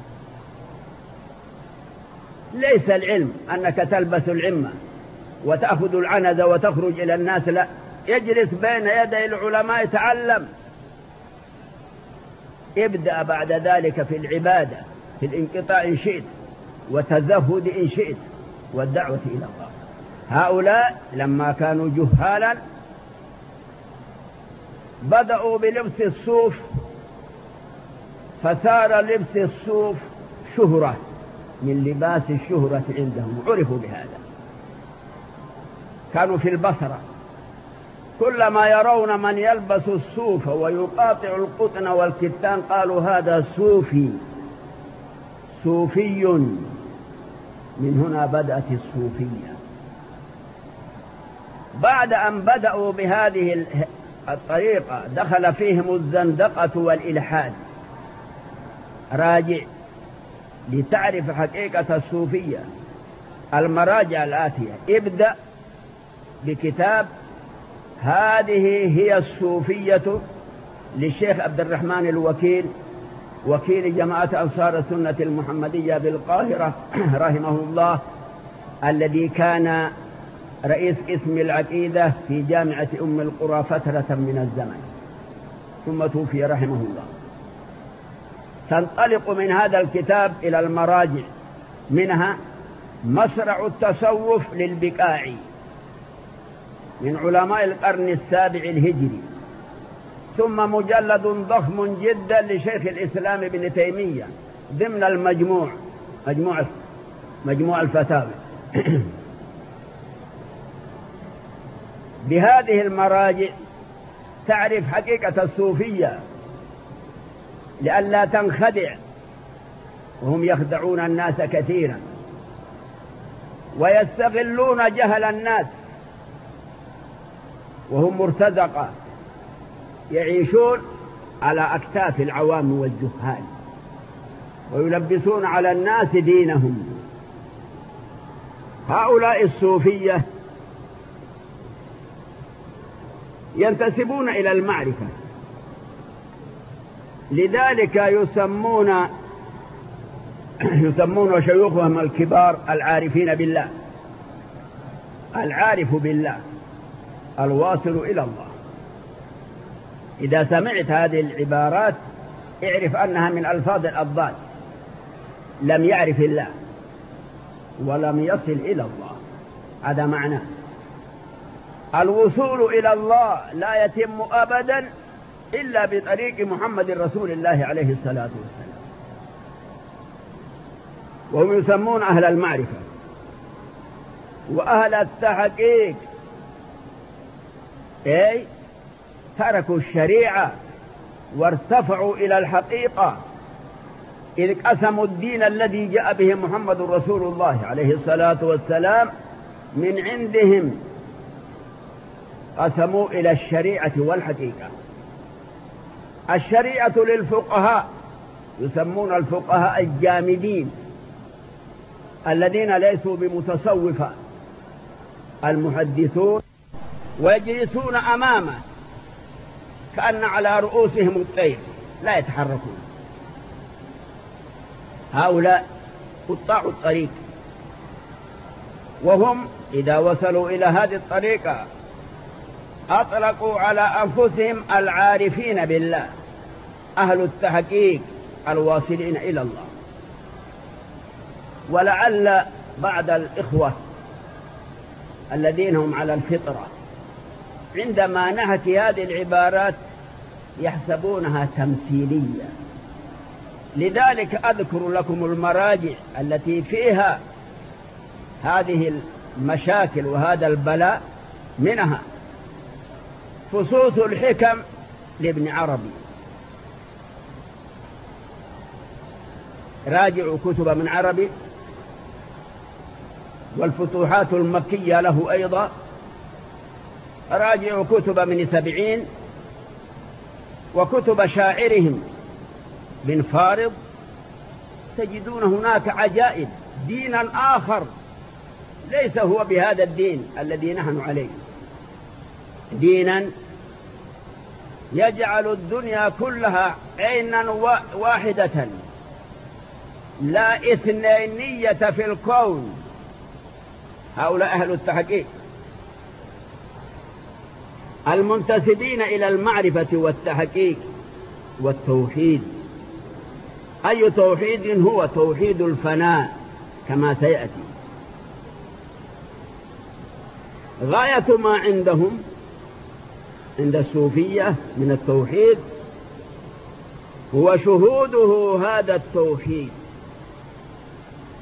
ليس العلم أنك تلبس العمة وتأخذ العنزة وتخرج إلى الناس، لا، يجلس بين يدي العلماء تعلم. ابدأ بعد ذلك في العبادة، في الانقطاع إن شئت، وتزهد إن شئت، والدعوة إلى الله. هؤلاء لما كانوا جهالا بدأوا بلبس الصوف، فصار لبس الصوف شهرة من لباس الشهرة عندهم، عرفوا بهذا. كانوا في البصرة كلما يرون من يلبس الصوف ويقاطع القطن والكتان قالوا هذا صوفي صوفي. من هنا بدأت الصوفية. بعد أن بدأوا بهذه الطريقة دخل فيهم الزندقة والإلحاد. راجع لتعرف حقيقة الصوفية المراجع الآتية. ابدأ بكتاب هذه هي الصوفية للشيخ عبد الرحمن الوكيل وكيل جماعة أنصار السنة المحمدية بالقاهرة رحمه الله، الذي كان رئيس قسم العقيدة في جامعة أم القرى فترة من الزمن ثم توفي رحمه الله. تنطلق من هذا الكتاب إلى المراجع، منها مصرع التصوف للبكاعي من علماء القرن السابع الهجري، ثم مجلد ضخم جدا لشيخ الإسلام ابن تيمية ضمن مجموع الفتاوى. بهذه المراجع تعرف حقيقة الصوفية لئلا تنخدع، وهم يخدعون الناس كثيرا ويستغلون جهل الناس، وهم مرتزقة يعيشون على أكتاف العوام والجهال ويلبسون على الناس دينهم. هؤلاء الصوفية ينتسبون إلى المعرفة، لذلك يسمون شيوخهم الكبار العارفين بالله، العارف بالله الواصل إلى الله. إذا سمعت هذه العبارات اعرف أنها من ألفاظ الأضداد، لم يعرف الله ولم يصل إلى الله، هذا معناه. الوصول إلى الله لا يتم أبدا إلا بطريق محمد رسول الله عليه الصلاة والسلام. وهم يسمون أهل المعرفة وأهل التحقيق، أي تركوا الشريعة وارتفعوا إلى الحقيقة، إذ قسموا الدين الذي جاء به محمد رسول الله عليه الصلاة والسلام من عندهم، قسموا إلى الشريعة والحقيقة. الشريعة للفقهاء، يسمون الفقهاء الجامدين الذين ليسوا بمتصوفة، المحدثون، ويجلسون أمامه كأن على رؤوسهم الطير لا يتحركون. هؤلاء قطاع الطريق، وهم إذا وصلوا إلى هذه الطريقة أطلقوا على أنفسهم العارفين بالله، أهل التحقيق الواصلين إلى الله. ولعل بعض الإخوة الذين هم على الفطرة عندما نحكي هذه العبارات يحسبونها تمثيلية، لذلك أذكر لكم المراجع التي فيها هذه المشاكل وهذا البلاء. منها فصوص الحكم لابن عربي، راجعوا كتب من عربي، والفتوحات المكية له أيضا، راجعوا كتب من سبعين، وكتب شاعرهم بن فارض، تجدون هناك عجائب. دينا آخر ليس هو بهذا الدين الذي نحن عليه، دينا يجعل الدنيا كلها عينا واحدة، لا اثنينية في الكون. هؤلاء أهل التحقيق المنتسبين إلى المعرفة والتحقيق والتوحيد. أي توحيد؟ هو توحيد الفناء كما سيأتي. غاية ما عندهم عند الصوفية من التوحيد هو شهوده هذا التوحيد،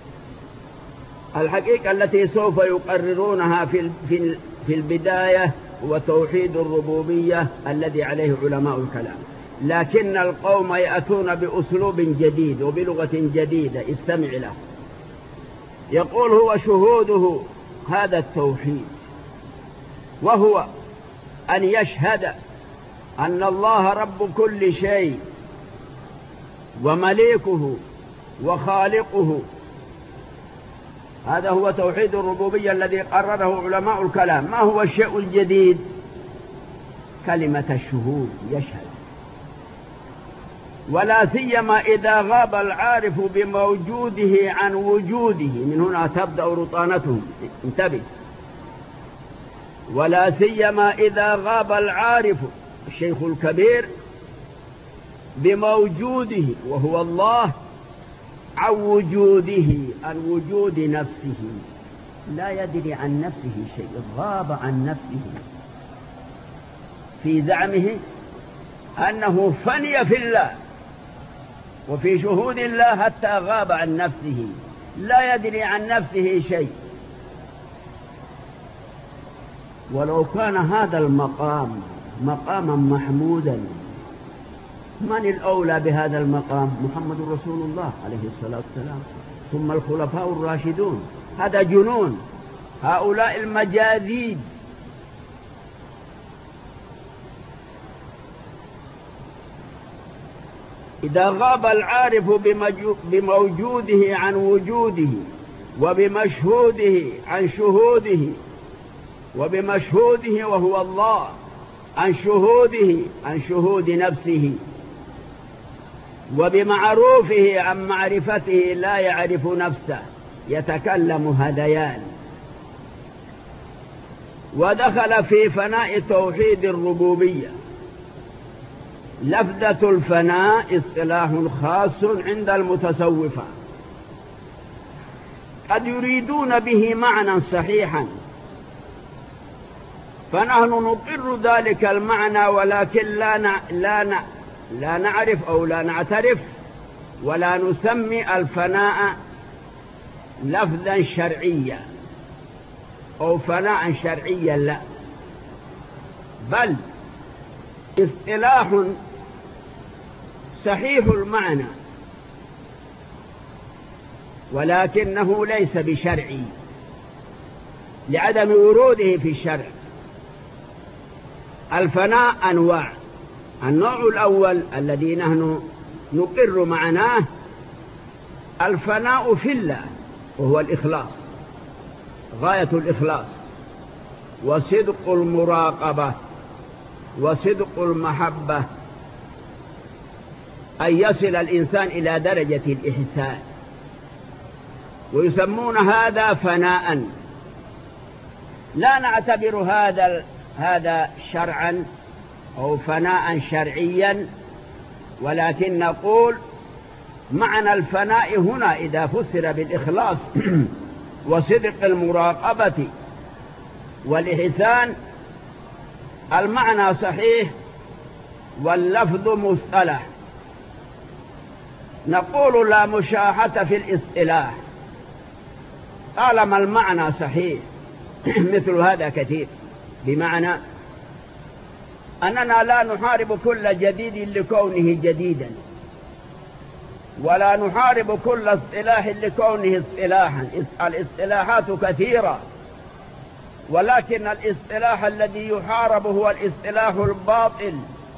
الحقيقة التي سوف يقررونها في البداية هو توحيد الربوبية الذي عليه علماء الكلام، لكن القوم يأتون بأسلوب جديد وبلغة جديدة. استمع له. يقول هو شهوده هذا التوحيد، وهو أن يشهد أن الله رب كل شيء ومليكه وخالقه. هذا هو توحيد الربوبية الذي قرره علماء الكلام. ما هو الشيء الجديد؟ كلمة الشهود، يشهد. ولا سيما إذا غاب العارف بموجوده عن وجوده، من هنا تبدأ رطانتهم. انتبه. ولا سيما إذا غاب العارف الشيخ الكبير بموجوده وهو الله عن وجوده، عن وجود نفسه، لا يدري عن نفسه شيء، غاب عن نفسه في زعمه أنه فني في الله وفي شهود الله حتى غاب عن نفسه، لا يدري عن نفسه شيء. ولو كان هذا المقام مقاما محمودا، من الأولى بهذا المقام؟ محمد رسول الله عليه الصلاة والسلام، ثم الخلفاء الراشدون. هذا جنون هؤلاء المجاذيب. إذا غاب العارف بموجوده عن وجوده، وبمشهوده عن شهوده، وبمشهوده وهو الله عن شهوده عن شهود نفسه، وبمعروفه عن معرفته، لا يعرف نفسه، يتكلم هذيان. ودخل في فناء توحيد الربوبية. لفظة الفناء اصطلاح خاص عند المتصوفة، قد يريدون به معنى صحيحا، فنحن نقر ذلك المعنى، ولكن لا نعرف أو لا نعترف ولا نسمي الفناء لفظا شرعيا أو فناء شرعيا، لا، بل اصطلاح صحيح المعنى، ولكنه ليس بشرعي لعدم وروده في الشرع. الفناء أنواع. النوع الأول الذي نحن نقر معناه الفناء في الله، وهو الإخلاص، غاية الإخلاص وصدق المراقبة وصدق المحبة، أن يصل الإنسان إلى درجة الإحسان، ويسمون هذا فناء. لا نعتبر هذا شرعا أو فناء شرعيا، ولكن نقول معنى الفناء هنا إذا فسر بالإخلاص وصدق المراقبة والإحسان، المعنى صحيح واللفظ مصطلح. نقول لا مشاحة في الاصطلاح طالما المعنى صحيح. مثل هذا كثير، بمعنى أننا لا نحارب كل جديد لكونه جديدا، ولا نحارب كل اصطلاح لكونه اصطلاحا. الاصطلاحات كثيرة، ولكن الاصطلاح الذي يحارب هو الاصطلاح الباطل،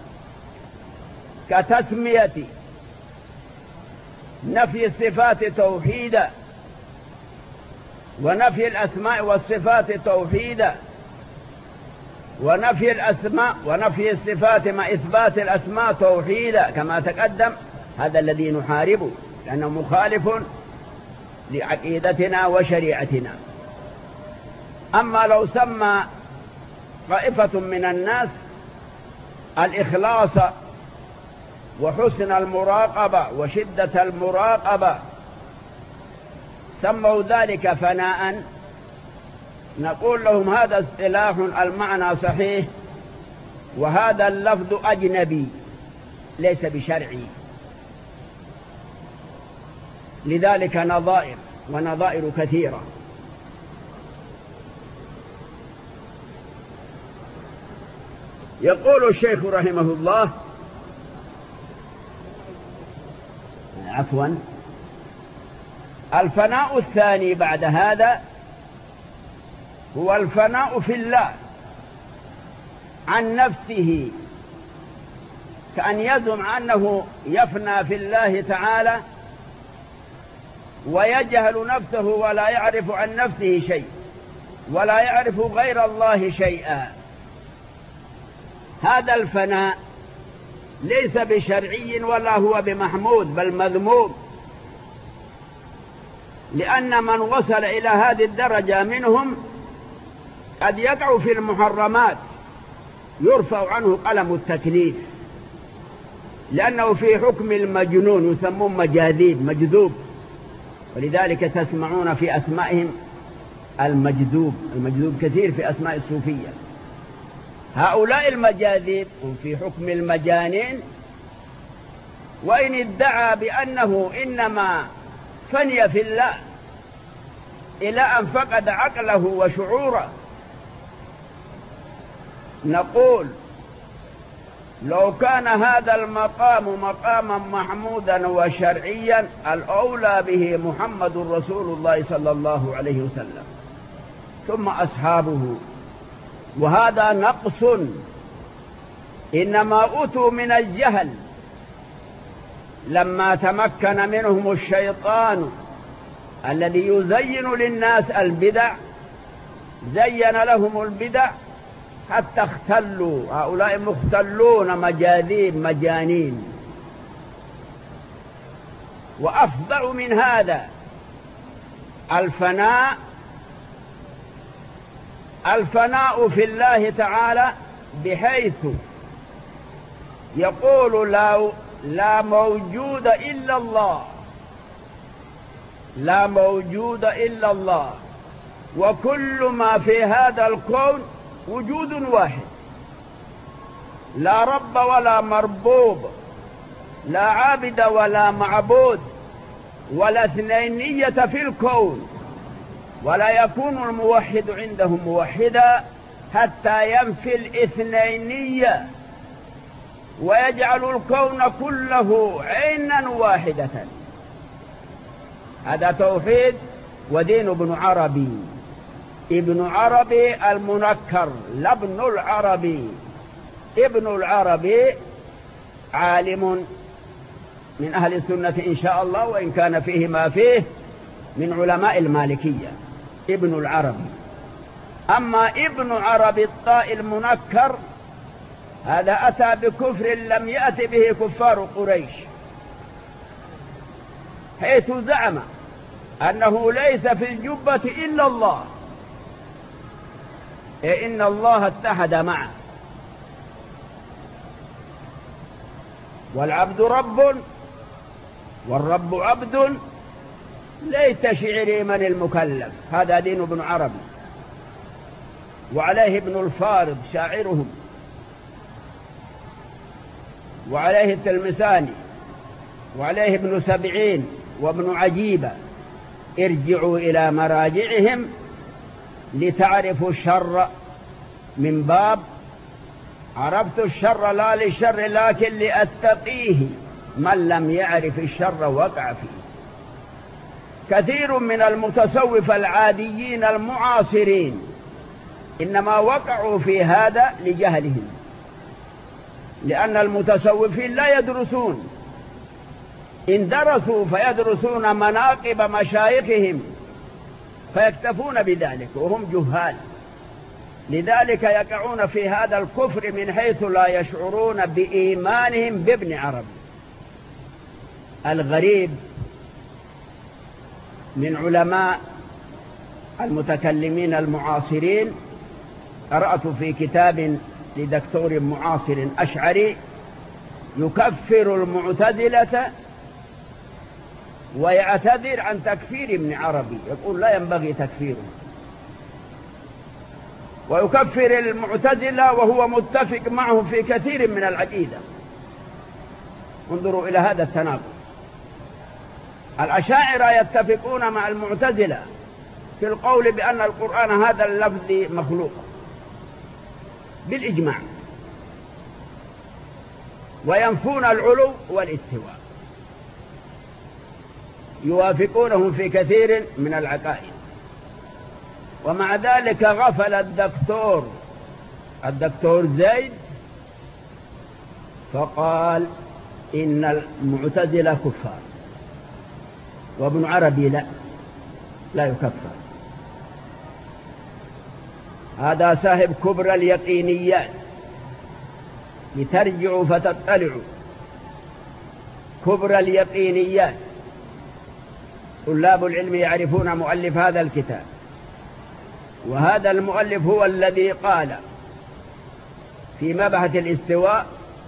كتسمية نفي الصفات توحيدا، ونفي الأسماء والصفات توحيدا، ونفي الأسماء ونفي الصفات مع إثبات الأسماء توحيدا كما تقدم. هذا الذي نحاربه، لأنه مخالف لعقيدتنا وشريعتنا. أما لو سمى طائفة من الناس الإخلاص وحسن المراقبة وشدة المراقبة سموا ذلك فناء، نقول لهم هذا اصطلاح المعنى صحيح، وهذا اللفظ أجنبي ليس بشرعي. لذلك نظائر ونظائر كثيرة. يقول الشيخ رحمه الله عفوا الفناء الثاني بعد هذا هو الفناء في الله عن نفسه، كأن يزعم أنه يفنى في الله تعالى ويجهل نفسه ولا يعرف عن نفسه شيء ولا يعرف غير الله شيئا. هذا الفناء ليس بشرعي ولا هو بمحمود بل مذموم، لأن من وصل إلى هذه الدرجة منهم قد يقع في المحرمات يرفع عنه قلم التكليف، لأنه في حكم المجنون، يسمون مجاذيب، مجذوب، ولذلك تسمعون في أسمائهم المجذوب. المجذوب كثير في أسماء الصوفية. هؤلاء المجاذيب هم في حكم المجانين، وإن ادعى بأنه إنما فني في الله إلى أن فقد عقله وشعوره، نقول لو كان هذا المقام مقاما محمودا وشرعيا الأولى به محمد رسول الله صلى الله عليه وسلم ثم أصحابه، وهذا نقص إنما أتوا من الجهل لما تمكن منهم الشيطان الذي يزين للناس البدع، زين لهم البدع حتى اختلوا. هؤلاء مختلون مجاذيب مجانين. وأفضل من هذا الفناء في الله تعالى، بحيث يقول لا موجود إلا الله، لا موجود إلا الله، وكل ما في هذا الكون وجود واحد، لا رب ولا مربوب، لا عابد ولا معبود، ولا اثنينية في الكون، ولا يكون الموحد عندهم موحدا حتى ينفي الاثنينية ويجعل الكون كله عينا واحدة. هذا توحيد ودين ابن عربي. ابن عربي المنكر، لا ابن العربي. ابن العربي عالم من أهل السنة إن شاء الله، وإن كان فيه ما فيه من علماء المالكية ابن العربي. أما ابن عربي الطائي المنكر هذا أتى بكفر لم يأت به كفار قريش، حيث زعم أنه ليس في الجبة إلا الله، إن الله اتحد معه، والعبد رب والرب عبد، ليت شعري من المكلف. هذا دين ابن عربي، وعليه ابن الفارض شاعرهم، وعليه التلمساني، وعليه ابن سبعين وابن عجيبة. ارجعوا إلى مراجعهم لتعرفوا الشر من باب عرفت الشر لا للشر لكن لأتقيه، من لم يعرف الشر وقع فيه. كثير من المتصوفة العاديين المعاصرين إنما وقعوا في هذا لجهلهم، لأن المتصوفين لا يدرسون، إن درسوا فيدرسون مناقب مشايخهم فيكتفون بذلك وهم جهال، لذلك يقعون في هذا الكفر من حيث لا يشعرون بإيمانهم بابن عربي. الغريب من علماء المتكلمين المعاصرين، قرأت في كتاب لدكتور معاصر أشعري يكفر المعتزلة ويعتذر عن تكفير ابن عربي، يقول لا ينبغي تكفيره، ويكفر المعتزلة وهو متفق معه في كثير من العقيدة. انظروا إلى هذا التناقض. الأشاعرة يتفقون مع المعتزلة في القول بأن القرآن هذا اللفظ مخلوق بالإجماع، وينفون العلو والاستواء، يوافقونهم في كثير من العقائد. ومع ذلك غفل الدكتور زيد فقال إن المعتزلة كفار، وابن عربي لا يكفر. هذا صاحب كبرى اليقينيات، لترجعوا فتطلعوا. كبرى اليقينيات، طلاب العلم يعرفون مؤلف هذا الكتاب، وهذا المؤلف هو الذي قال في مبحث الاستواء: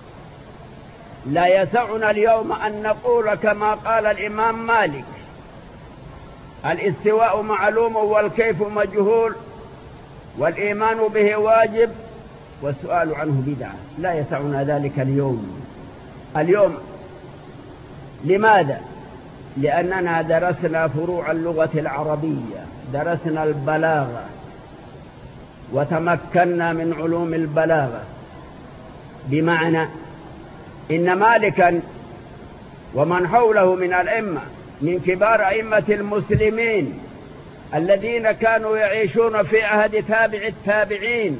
لا يسعنا اليوم أن نقول كما قال الإمام مالك: الاستواء معلوم والكيف مجهول والإيمان به واجب والسؤال عنه بدعة. لا يسعنا ذلك اليوم. لماذا؟ لأننا درسنا فروع اللغة العربية، درسنا البلاغة وتمكنا من علوم البلاغة. بمعنى إن مالكا ومن حوله من الأئمة، من كبار أئمة المسلمين الذين كانوا يعيشون في عهد تابع التابعين،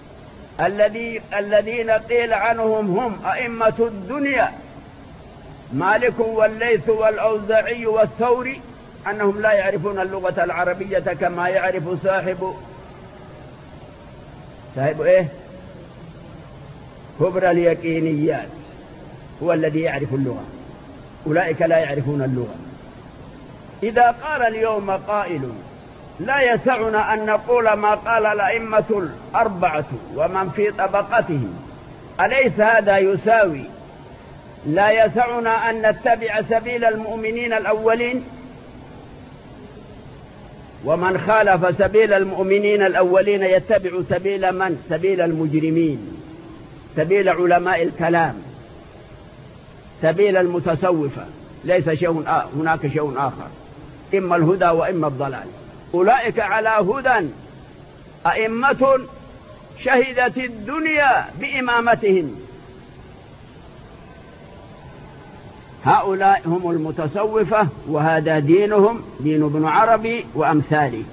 الذين قيل عنهم هم أئمة الدنيا، مالك والليث والأوزاعي والثوري، أنهم لا يعرفون اللغة العربية كما يعرف صاحب كبرى اليقينيات، هو الذي يعرف اللغة. أولئك لا يعرفون اللغة. إذا قال اليوم قائل: لا يسعنا أن نقول ما قال الأئمة الأربعة ومن في طبقتهم، أليس هذا يساوي لا يسعنا أن نتبع سبيل المؤمنين الأولين؟ ومن خالف سبيل المؤمنين الأولين يتبع سبيل من؟ سبيل المجرمين، سبيل علماء الكلام، سبيل المتصوفة. ليس هناك شيء آخر، إما الهدى وإما الضلال. أولئك على هدى، أئمة شهدت الدنيا بإمامتهم. هؤلاء هم المتصوفة، وهذا دينهم، دين ابن عربي وأمثاله.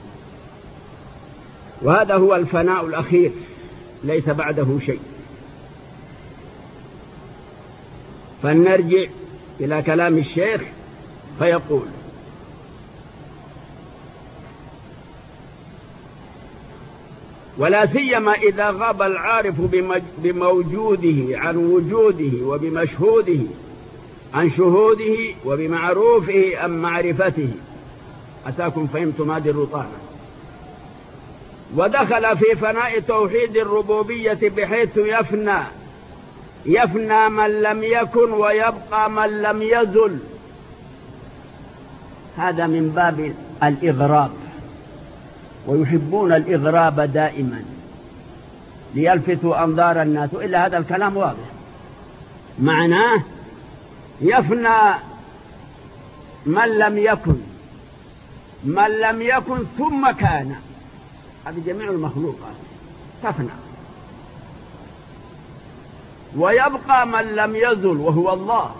وهذا هو الفناء الأخير، ليس بعده شيء. فلنرجع إلى كلام الشيخ فيقول: ولا سيما إذا غاب العارف بموجوده عن وجوده، وبمشهوده عن شهوده، وبمعروفه عن معرفته. أتاكم فهمتم هذه الرطانة. ودخل في فناء توحيد الربوبية بحيث يفنى من لم يكن ويبقى من لم يزل. هذا من باب الإغراب، ويحبون الإغراب دائما ليلفتوا أنظار الناس، إلا هذا الكلام واضح. معناه يفنى من لم يكن ثم كان. هذه جميع المخلوقات تفنى. ويبقى من لم يزل وهو الله.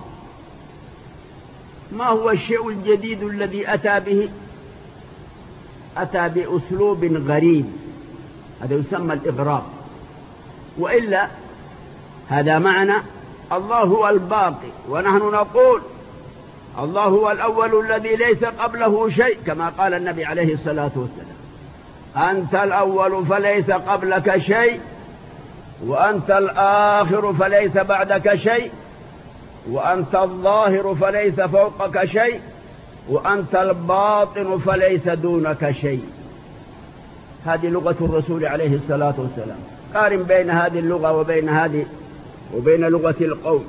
ما هو الشيء الجديد الذي أتى به؟ أتى بأسلوب غريب، هذا يسمى الإغراب. وإلا هذا معنى الله هو الباقي، ونحن نقول الله هو الأول الذي ليس قبله شيء، كما قال النبي عليه الصلاة والسلام: أنت الأول فليس قبلك شيء، وأنت الآخر فليس بعدك شيء، وأنت الظاهر فليس فوقك شيء، وأنت الباطن فليس دونك شيء. هذه لغة الرسول عليه الصلاة والسلام. قارن بين هذه اللغة وبين لغة القوم.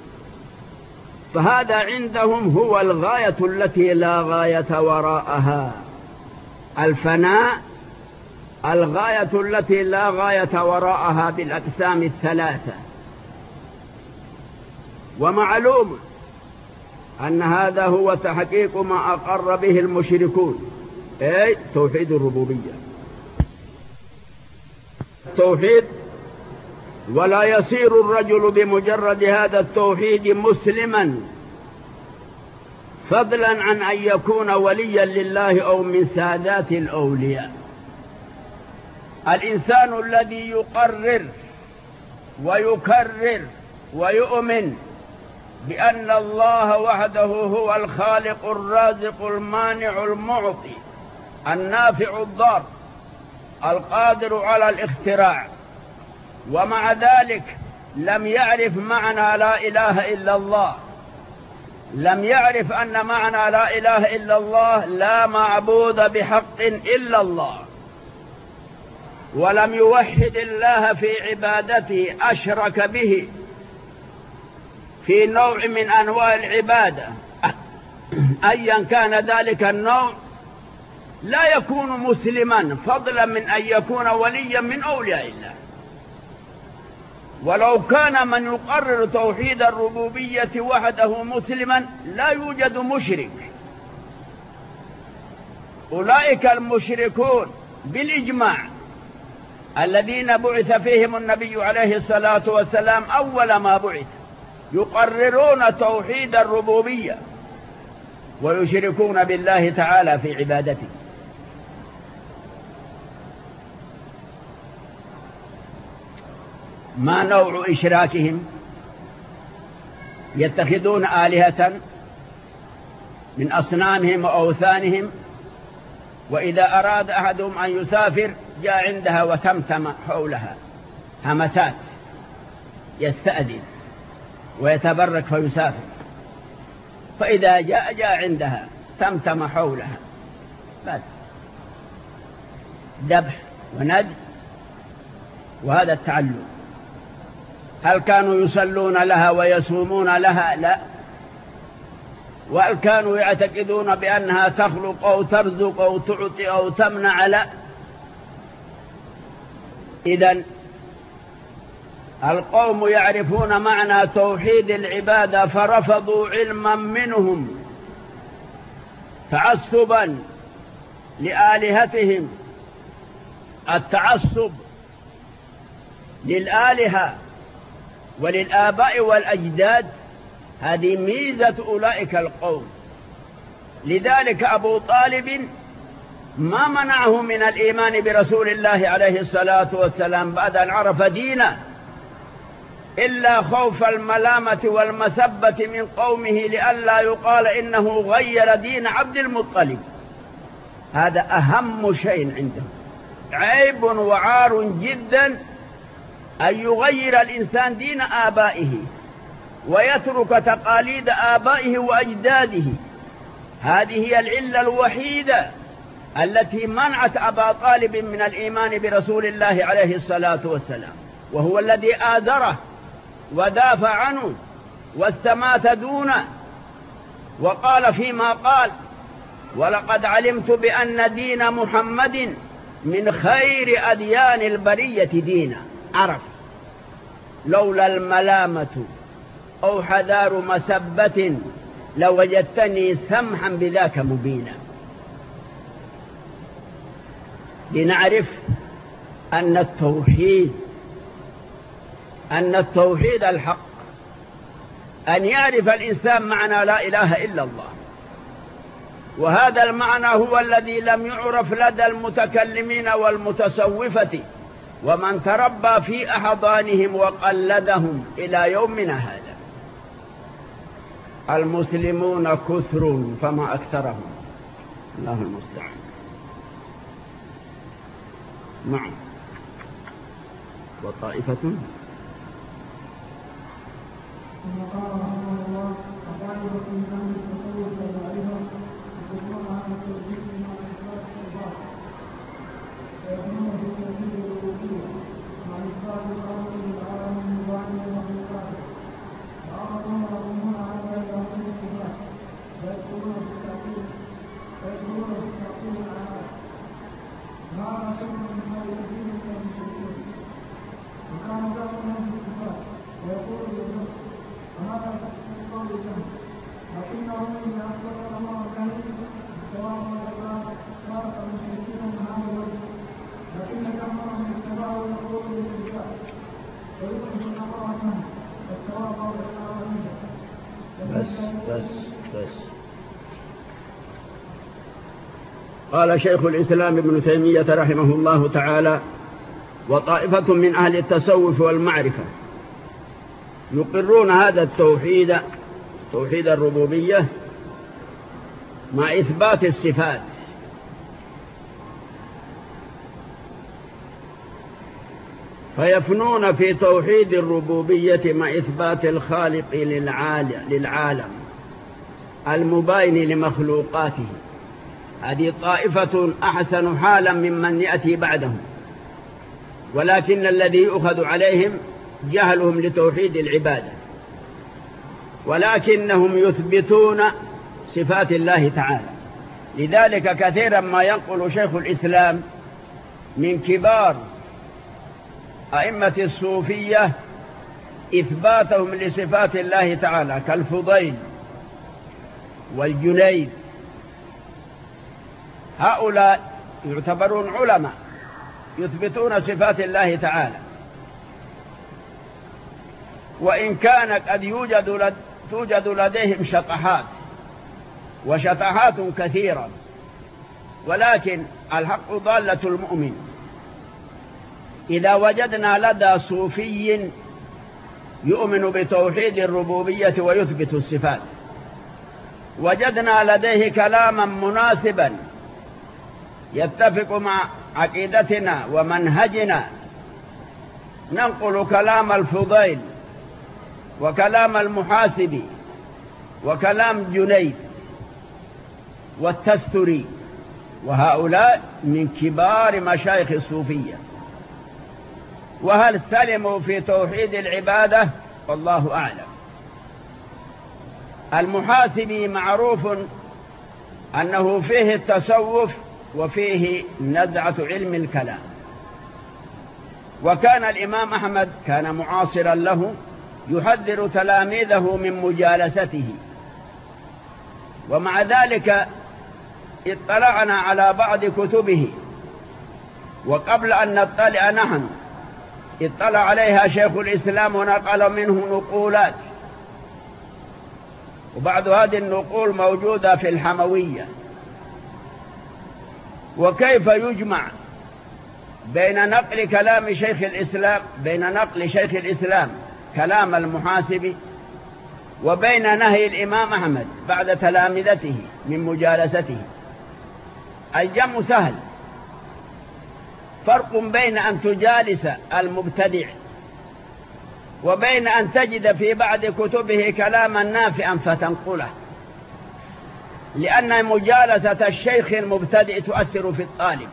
فهذا عندهم هو الغاية التي لا غاية وراءها. الفناء الغاية التي لا غاية وراءها بالأقسام الثلاثة. ومعلوم أن هذا هو تحقيق ما أقر به المشركون، أي توحيد الربوبية. التوحيد ولا يصير الرجل بمجرد هذا التوحيد مسلما، فضلا عن أن يكون وليا لله أو من سادات الأولياء. الإنسان الذي يقرر ويكرر ويؤمن بأن الله وحده هو الخالق الرازق المانع المعطي النافع الضار القادر على الاختراع، ومع ذلك لم يعرف معنى لا إله إلا الله، لم يعرف أن معنى لا إله إلا الله لا معبود بحق إلا الله، ولم يوحد الله في عبادته، أشرك به في نوع من أنواع العبادة أيا كان ذلك النوع، لا يكون مسلما، فضلا من أن يكون وليا من أولياء الله. ولو كان من يقرر توحيد الربوبية وحده مسلما لا يوجد مشرك. أولئك المشركون بالإجماع الذين بعث فيهم النبي عليه الصلاة والسلام أول ما بعث يقررون توحيد الربوبية ويشركون بالله تعالى في عبادته. ما نوع إشراكهم؟ يتخذون آلهة من أصنامهم وأوثانهم، وإذا أراد أحدهم أن يسافر جاء عندها وتمتم حولها همسات، يستأذن ويتبرك فيسافر، فإذا جاء عندها تمتم حولها، بس ذبح وندب، وهذا التعلم. هل كانوا يصلون لها ويصومون لها؟ لا. وهل كانوا يعتقدون بأنها تخلق أو ترزق أو تعطي أو تمنع؟ لا. إذن القوم يعرفون معنى توحيد العبادة فرفضوا علما منهم تعصبا لآلهتهم. التعصب للآلهة وللآباء والأجداد هذه ميزة أولئك القوم. لذلك أبو طالب ما منعه من الإيمان برسول الله عليه الصلاة والسلام بعد أن عرف دينه إلا خوف الملامة والمسبة من قومه لئلا يقال إنه غير دين عبد المطلب. هذا أهم شيء عندهم، عيب وعار جدا أن يغير الإنسان دين آبائه ويترك تقاليد آبائه وأجداده. هذه هي العلة الوحيدة التي منعت أبا طالب من الإيمان برسول الله عليه الصلاة والسلام، وهو الذي آذره ودافع عنه واستمات دونه، وقال فيما قال: ولقد علمت بأن دين محمد من خير أديان البرية دينا. عرف لولا الملامة أو حذار مسبة لوجدتني سمحا بذاك مبينا. لنعرف أن التوحيد الحق، أن يعرف الإنسان معنى لا إله إلا الله، وهذا المعنى هو الذي لم يعرف لدى المتكلمين والمتصوفة ومن تربى في أحضانهم وقلدهم إلى يومنا هذا. المسلمون كثر فما أكثرهم، الله المستعان. نعم. وطائفة ويؤمن أمرنا التواضع بس قال شيخ الإسلام ابن تيمية رحمه الله تعالى: وطائفة من أهل التصوف والمعرفة يقرون هذا التوحيد، توحيد الربوبية، مع إثبات الصفات، فيفنون في توحيد الربوبية مع إثبات الخالق للعالم المباين لمخلوقاته. هذه طائفة أحسن حالا ممن يأتي بعدهم، ولكن الذي يؤخذ عليهم جهلهم لتوحيد العبادة، ولكنهم يثبتون صفات الله تعالى. لذلك كثيرا ما ينقل شيخ الإسلام من كبار أئمة الصوفية إثباتهم لصفات الله تعالى، كالفضيل والجنيد. هؤلاء يعتبرون علماء يثبتون صفات الله تعالى، وإن كان قد توجد لديهم شطحات وشطحات كثيرة، ولكن الحق ضالة المؤمن. إذا وجدنا لدى صوفي يؤمن بتوحيد الربوبية ويثبت الصفات، وجدنا لديه كلاما مناسبا يتفق مع عقيدتنا ومنهجنا، ننقل كلام الفضيل وكلام المحاسبي وكلام جنيد والتستري، وهؤلاء من كبار مشايخ الصوفية. وهل سلموا في توحيد العبادة؟ والله أعلم. المحاسبي معروف أنه فيه التصوف وفيه نزعة علم الكلام، وكان الإمام أحمد كان معاصرا له يحذر تلاميذه من مجالسته، ومع ذلك اطلعنا على بعض كتبه، وقبل أن نطلع نحن اطلع عليها شيخ الإسلام ونقل منه نقولات، وبعض هذه النقول موجودة في الحموية. وكيف يجمع بين نقل كلام شيخ الإسلام، بين نقل شيخ الإسلام كلام المحاسبي، وبين نهي الإمام أحمد بعد تلامذته من مجالسته؟ الجمع سهل. فرق بين أن تجالس المبتدع وبين أن تجد في بعض كتبه كلاما نافعا فتنقله، لأن مجالسة الشيخ المبتدع تؤثر في الطالب،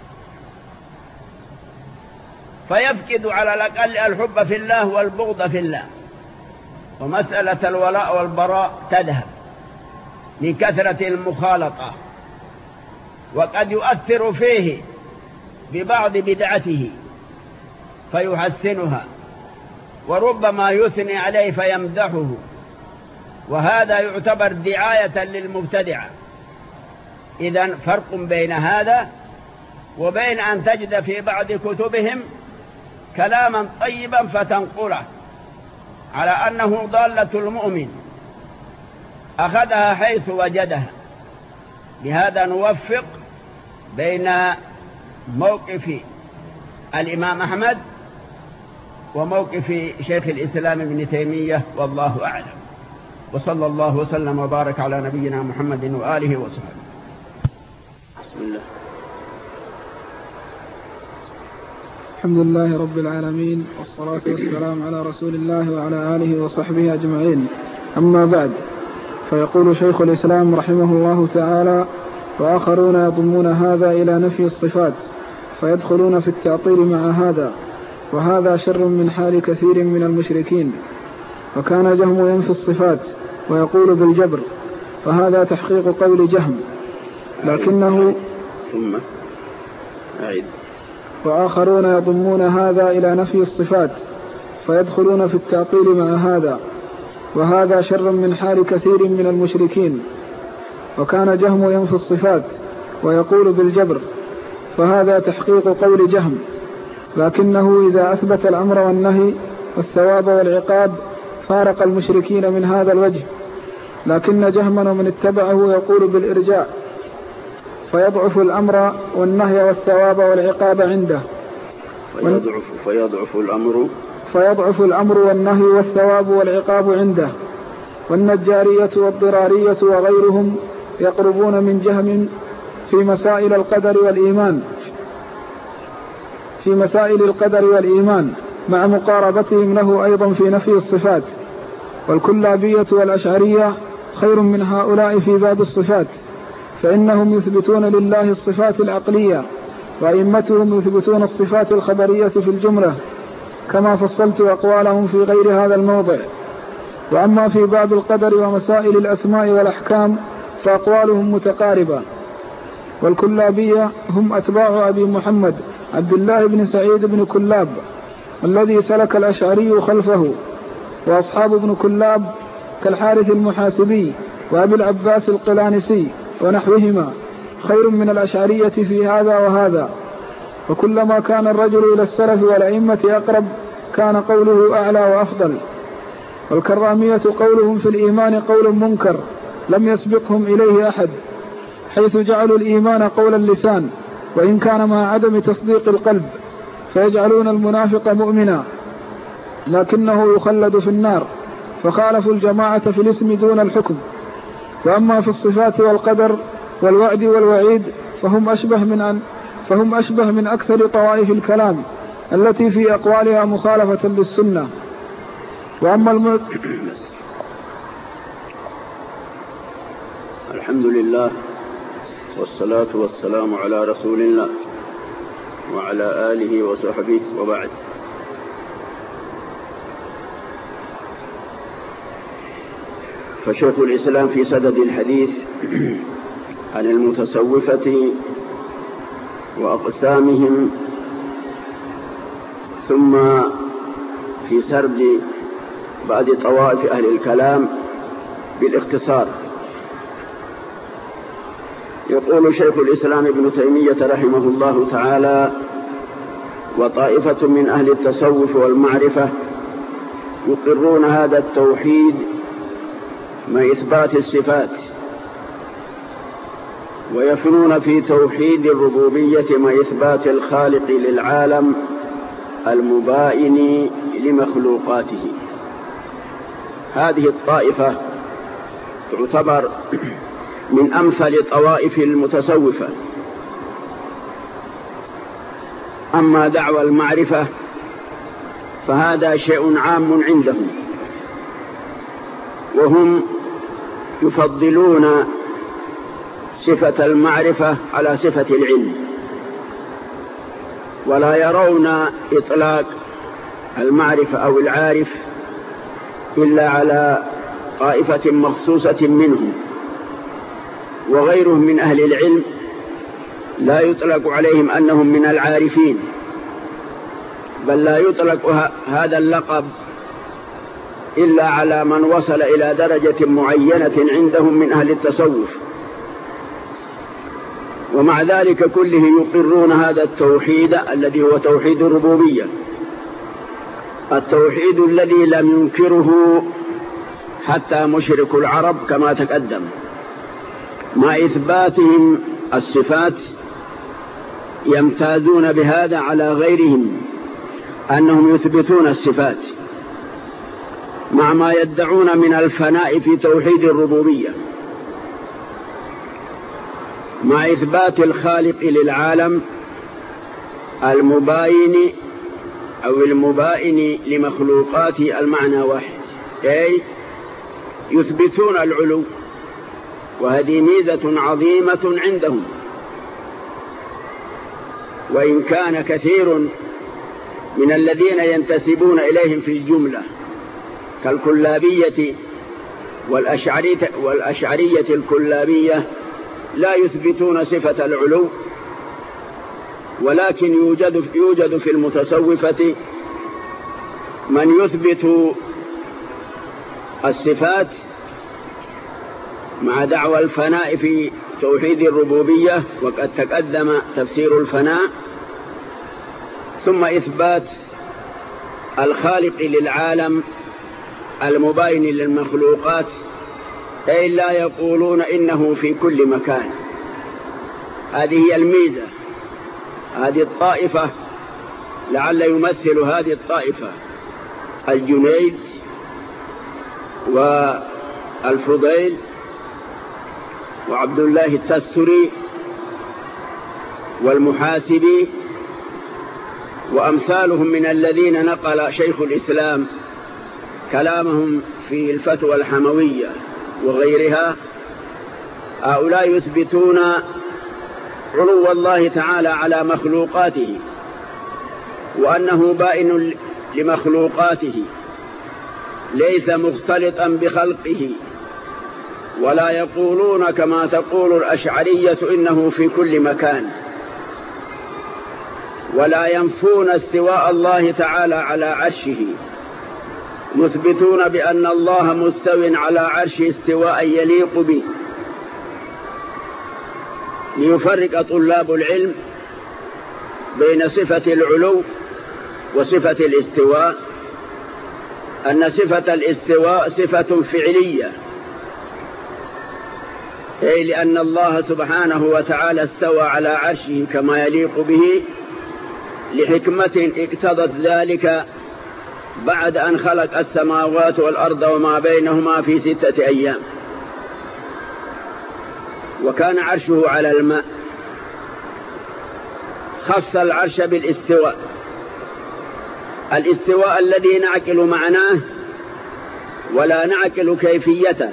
فيفقد على الأقل الحب في الله والبغض في الله، ومسألة الولاء والبراء تذهب من كثرة المخالطة، وقد يؤثر فيه ببعض بدعته فيحسنها، وربما يثني عليه فيمدحه، وهذا يعتبر دعاية للمبتدعة. إذن فرق بين هذا وبين أن تجد في بعض كتبهم كلاما طيبا فتنقله على أنه ضالة المؤمن أخذها حيث وجدها. بهذا نوفق بين موقف الإمام أحمد وموقف شيخ الإسلام ابن تيمية، والله أعلم. وصلى الله وسلم وبارك على نبينا محمد وآله وصحبه. بسم الله. الحمد لله رب العالمين، والصلاة والسلام على رسول الله وعلى آله وصحبه أجمعين. أما بعد، فيقول شيخ الإسلام رحمه الله تعالى: وآخرون يضمون هذا إلى نفي الصفات فيدخلون في التعطيل مع هذا، وهذا شر من حال كثير من المشركين. وكان جهم ينفي الصفات ويقول بالجبر، فهذا تحقيق قول جهم، لكنه وآخرون يضمون هذا إلى نفي الصفات فيدخلون في التعطيل مع هذا، وهذا شر من حال كثير من المشركين. وكان جهم ينفي الصفات ويقول بالجبر، فهذا تحقيق قول جهم، لكنه إذا أثبت الأمر والنهي والثواب والعقاب فارق المشركين من هذا الوجه، لكن جهما ومن اتبعه يقول بالإرجاء، فيضعف الأمر والنهي والثواب والعقاب عنده. فيضعف الأمر والنهي والثواب والعقاب عنده. والنجارية والضرارية وغيرهم يقربون من جهم في مسائل القدر والإيمان مع مقاربتهم له أيضا في نفي الصفات. والكلابية والأشعرية خير من هؤلاء في باب الصفات، فإنهم يثبتون لله الصفات العقلية، وأئمتهم يثبتون الصفات الخبرية في الجملة، كما فصلت أقوالهم في غير هذا الموضع. وأما في باب القدر ومسائل الأسماء والأحكام فأقوالهم متقاربة. والكلابية هم أتباع أبي محمد عبد الله بن سعيد بن كلاب الذي سلك الأشعري خلفه، وأصحاب ابن كلاب كالحارث المحاسبي وأبي العباس القلانسي ونحوهما خير من الأشعرية في هذا وهذا. وكلما كان الرجل إلى السلف والأئمة أقرب كان قوله أعلى وأفضل. والكرامية قولهم في الإيمان قول منكر لم يسبقهم إليه أحد، حيث جعلوا الإيمان قول اللسان وإن كان مع عدم تصديق القلب، فيجعلون المنافق مؤمنا لكنه يخلد في النار، فخالفوا الجماعة في الاسم دون الحكم. وأما في الصفات والقدر والوعد والوعيد فهم أشبه من أكثر طوائف الكلام التي في أقوالها مخالفة للسنة. وأما الحمد لله والصلاة والسلام على رسول الله وعلى آله وصحبه وبعد. فشيخ الإسلام في سدد الحديث عن المتصوفة وأقسامهم، ثم في سرد بعض طوائف أهل الكلام بالاختصار. يقول شيخ الإسلام ابن تيمية رحمه الله تعالى: وطائفة من أهل التصوف والمعرفة يقرون هذا التوحيد مع إثبات الصفات، ويفنون في توحيد الربوبية مع إثبات الخالق للعالم المبائن لمخلوقاته. هذه الطائفة تعتبر من أمثل طوائف المتصوفة. أما دعوى المعرفة فهذا شيء عام عندهم، وهم يفضلون صفة المعرفة على صفة العلم، ولا يرون إطلاق المعرفة أو العارف إلا على طائفة مخصوصة منهم، وغيرهم من أهل العلم لا يطلق عليهم أنهم من العارفين، بل لا يطلق هذا اللقب إلا على من وصل إلى درجة معينة عندهم من أهل التصوف. ومع ذلك كله يقرون هذا التوحيد الذي هو توحيد الربوبية، التوحيد الذي لم ينكره حتى مشرك العرب كما تقدم، مع إثباتهم الصفات يمتازون بهذا على غيرهم، أنهم يثبتون الصفات مع ما يدعون من الفناء في توحيد الربوبية، مع إثبات الخالق للعالم المباين أو المبائن لمخلوقاته المعنى واحد، أي يثبتون العلو، وهذه ميزة عظيمة عندهم. وإن كان كثير من الذين ينتسبون إليهم في الجملة كالكلابية والأشعرية الكلابية لا يثبتون صفة العلو، ولكن يوجد في المتصوفة من يثبت الصفات مع دعوى الفناء في توحيد الربوبية، وقد تقدم تفسير الفناء، ثم إثبات الخالق للعالم المباين للمخلوقات، أي لا يقولون إنه في كل مكان. هذه هي الميزة. هذه الطائفة لعل يمثل هذه الطائفة الجنيد والفضيل وعبد الله التستري والمحاسبي وأمثالهم من الذين نقل شيخ الإسلام كلامهم في الفتوى الحموية وغيرها. هؤلاء يثبتون علو الله تعالى على مخلوقاته وأنه بائن لمخلوقاته ليس مختلطا بخلقه، ولا يقولون كما تقول الأشعرية إنه في كل مكان، ولا ينفون استواء الله تعالى على عرشه، يثبتون بأن الله مستو على عرشه استواء يليق به. ليفرق طلاب العلم بين صفة العلو وصفة الاستواء، أن صفة الاستواء صفة فعلية، أي لأن الله سبحانه وتعالى استوى على عرشه كما يليق به لحكمة اقتضت ذلك بعد أن خلق السماوات والأرض وما بينهما في 6 أيام. وكان عرشه على الماء. خص العرش بالاستواء، الاستواء الذي نعقل معناه ولا نعقل كيفيته.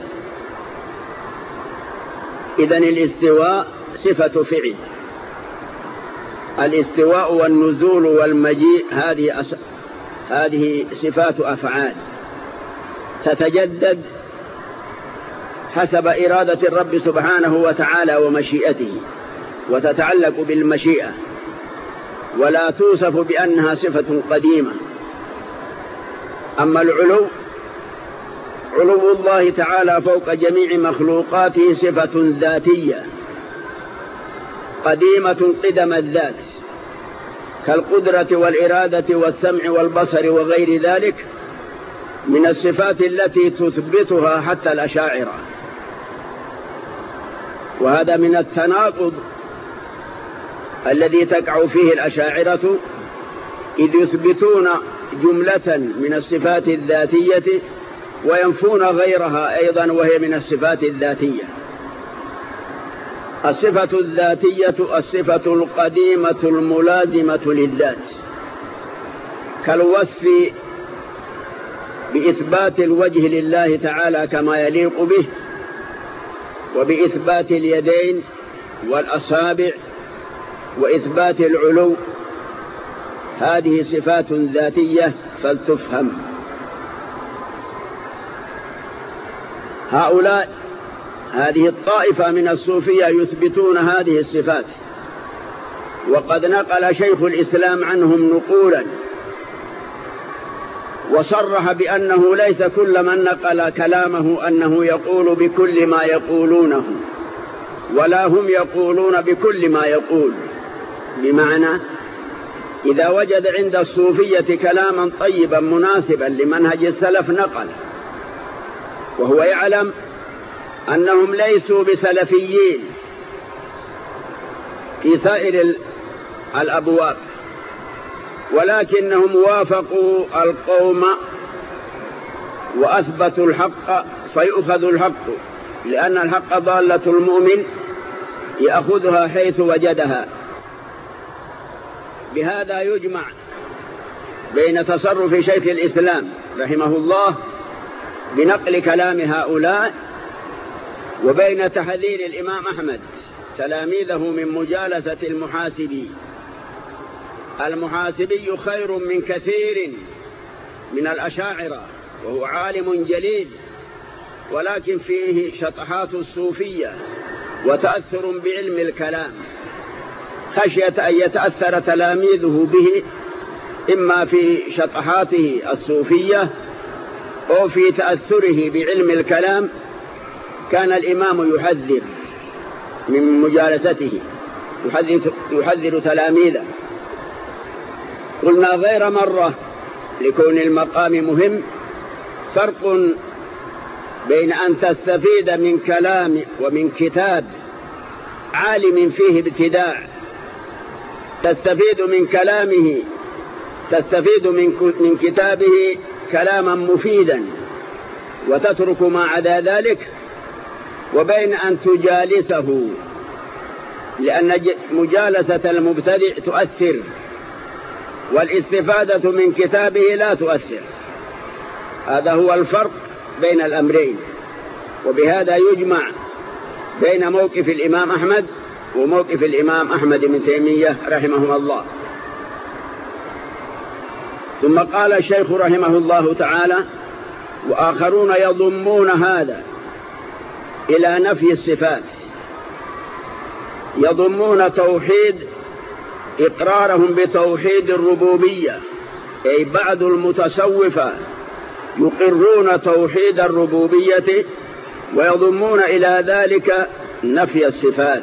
إذن الاستواء صفة فعل. الاستواء والنزول والمجيء هذه صفات أفعال تتجدد حسب إرادة الرب سبحانه وتعالى ومشيئته، وتتعلق بالمشيئة، ولا توصف بأنها صفة قديمة. أما العلو، علو الله تعالى فوق جميع مخلوقاته صفة ذاتية قديمة قدم الذات، كالقدرة والإرادة والسمع والبصر وغير ذلك من الصفات التي تثبتها حتى الأشاعرة. وهذا من التناقض الذي تقع فيه الأشاعرة، إذ يثبتون جملة من الصفات الذاتية وينفون غيرها أيضا وهي من الصفات الذاتية. الصفة الذاتية الصفة القديمة الملازمة للذات، كالوصف بإثبات الوجه لله تعالى كما يليق به، وبإثبات اليدين والأصابع، وإثبات العلو. هذه صفات ذاتية فلتفهم. هذه الطائفة من الصوفية يثبتون هذه الصفات، وقد نقل شيخ الإسلام عنهم نقولا، وصرح بأنه ليس كل من نقل كلامه أنه يقول بكل ما يقولونه، ولا هم يقولون بكل ما يقول. بمعنى إذا وجد عند الصوفية كلاما طيبا مناسبا لمنهج السلف نقل، وهو يعلم أنهم ليسوا بسلفيين في سائر الأبواب، ولكنهم وافقوا القوم وأثبتوا الحق فيؤخذ الحق، لأن الحق ضالة المؤمن يأخذها حيث وجدها. بهذا يجمع بين تصرف شيخ الإسلام رحمه الله بنقل كلام هؤلاء، وبين تحذير الإمام أحمد تلاميذه من مجالسة المحاسبي. المحاسبي خير من كثير من الأشاعرة، وهو عالم جليل، ولكن فيه شطحات الصوفية وتأثر بعلم الكلام، خشية أن يتأثر تلاميذه به إما في شطحاته الصوفية أو في تأثره بعلم الكلام. كان الإمام يحذر من مجالسته، يحذر تلاميذه. قلنا غير مرة لكون المقام مهم فرق بين أن تستفيد من كلام ومن كتاب عالم فيه ابتداع، تستفيد من كلامه، تستفيد من كتابه كلاما مفيدا وتترك ما عدا ذلك، وبين أن تجالسه، لأن مجالسة المبتدع تؤثر والاستفادة من كتابه لا تؤثر. هذا هو الفرق بين الأمرين. وبهذا يجمع بين موقف الإمام أحمد وموقف الإمام أحمد بن تيمية رحمه الله. ثم قال الشيخ رحمه الله تعالى: وآخرون يضمون هذا إلى نفي الصفات، يضمون توحيد إقرارهم بتوحيد الربوبية، أي بعض المتصوفة يقرون توحيد الربوبية ويضمون إلى ذلك نفي الصفات،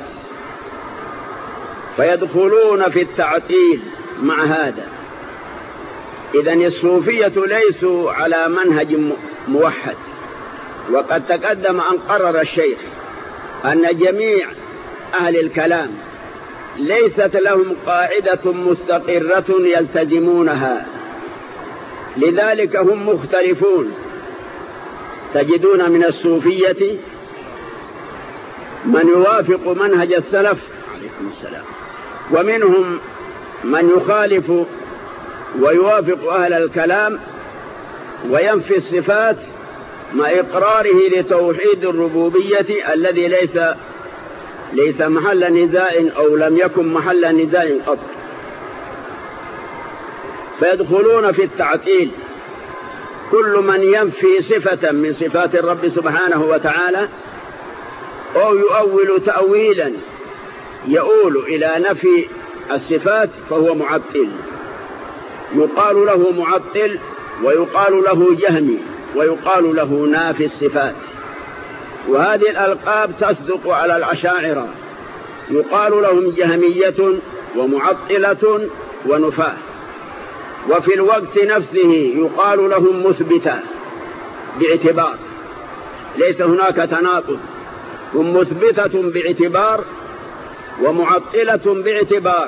فيدخلون في التعطيل مع هذا. إذن الصوفية ليسوا على منهج موحد، وقد تقدم أن قرر الشيخ أن جميع أهل الكلام ليست لهم قاعدة مستقرة يلتزمونها، لذلك هم مختلفون. تجدون من الصوفية من يوافق منهج السلف عليكم السلام، ومنهم من يخالف ويوافق أهل الكلام وينفي الصفات مع إقراره لتوحيد الربوبية الذي ليس محل نزاع أو لم يكن محل نزاع قط. فيدخلون في التعطيل. كل من ينفي صفة من صفات الرب سبحانه وتعالى أو يؤول تأويلا يؤول إلى نفي الصفات فهو معطل، يقال له معطل ويقال له جهمي ويقال له نافي الصفات. وهذه الألقاب تصدق على الأشاعرة، يقال لهم جهمية ومعطلة ونفاة، وفي الوقت نفسه يقال لهم مثبتة باعتبار، ليس هناك تناقض، هم مثبتة باعتبار ومعطلة باعتبار.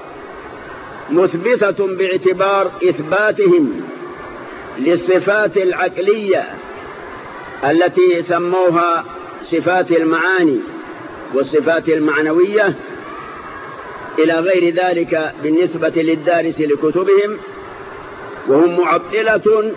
مثبتة باعتبار إثباتهم للصفات العقلية التي سموها صفات المعاني والصفات المعنوية إلى غير ذلك بالنسبة للدارس لكتبهم، وهم معطلة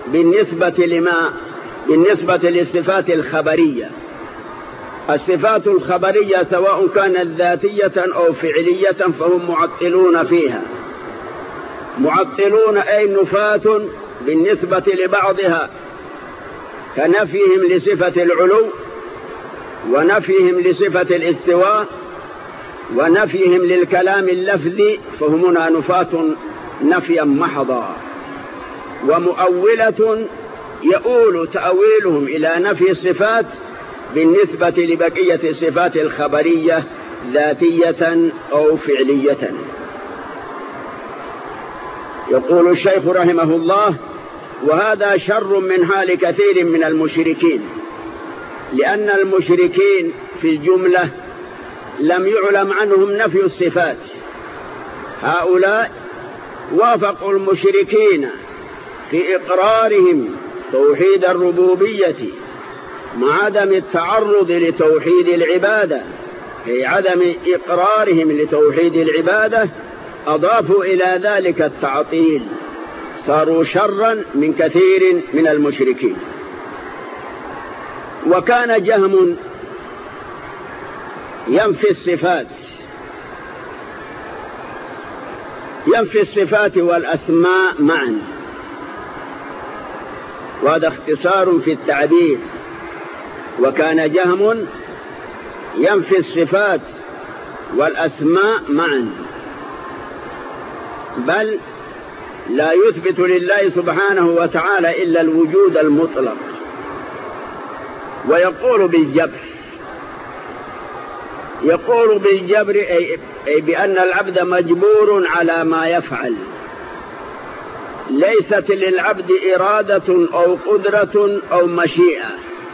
بالنسبة للصفات الخبرية. الصفات الخبرية سواء كانت ذاتية أو فعلية فهم معطلون فيها. معطلون أي نفاة بالنسبة لبعضها، كنفيهم لصفة العلو ونفيهم لصفة الاستواء ونفيهم للكلام اللفظي، فهم هنا نفاة نفيا محضا. ومؤولة يؤول تأويلهم إلى نفي الصفات بالنسبة لبقية الصفات الخبرية ذاتية أو فعلية. يقول الشيخ رحمه الله: وهذا شر من حال كثير من المشركين، لأن المشركين في الجملة لم يعلم عنهم نفي الصفات. هؤلاء وافقوا المشركين في إقرارهم توحيد الربوبية مع عدم التعرض لتوحيد العبادة، في عدم إقرارهم لتوحيد العبادة أضافوا إلى ذلك التعطيل، صاروا شرا من كثير من المشركين. وكان جهم ينفي الصفات والأسماء معا، وهذا اختصار في التعبير. وكان جهم ينفي الصفات والأسماء معا، بل لا يثبت لله سبحانه وتعالى إلا الوجود المطلق. ويقول بالجبر أي بأن العبد مجبور على ما يفعل، ليست للعبد إرادة أو قدرة أو مشيئة،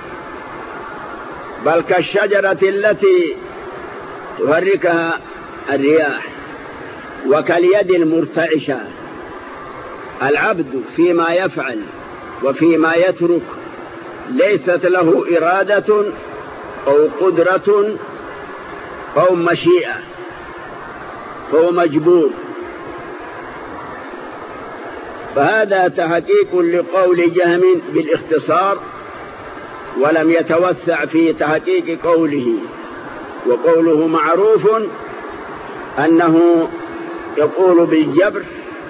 بل كالشجرة التي تحركها الرياح وكاليد المرتعشة. العبد فيما يفعل وفيما يترك ليست له إرادة أو قدرة أو مشيئة، فهو مجبور. فهذا تحقيق لقول جهم بالاختصار، ولم يتوسع في تحقيق قوله. وقوله معروف أنه يقول بالجبر،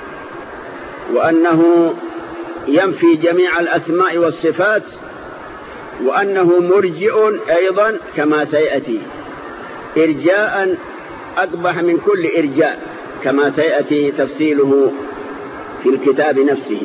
وأنه ينفي جميع الأسماء والصفات، وأنه مرجئ أيضا كما سيأتي، إرجاء أقبح من كل إرجاء كما سيأتي تفصيله في الكتاب نفسه.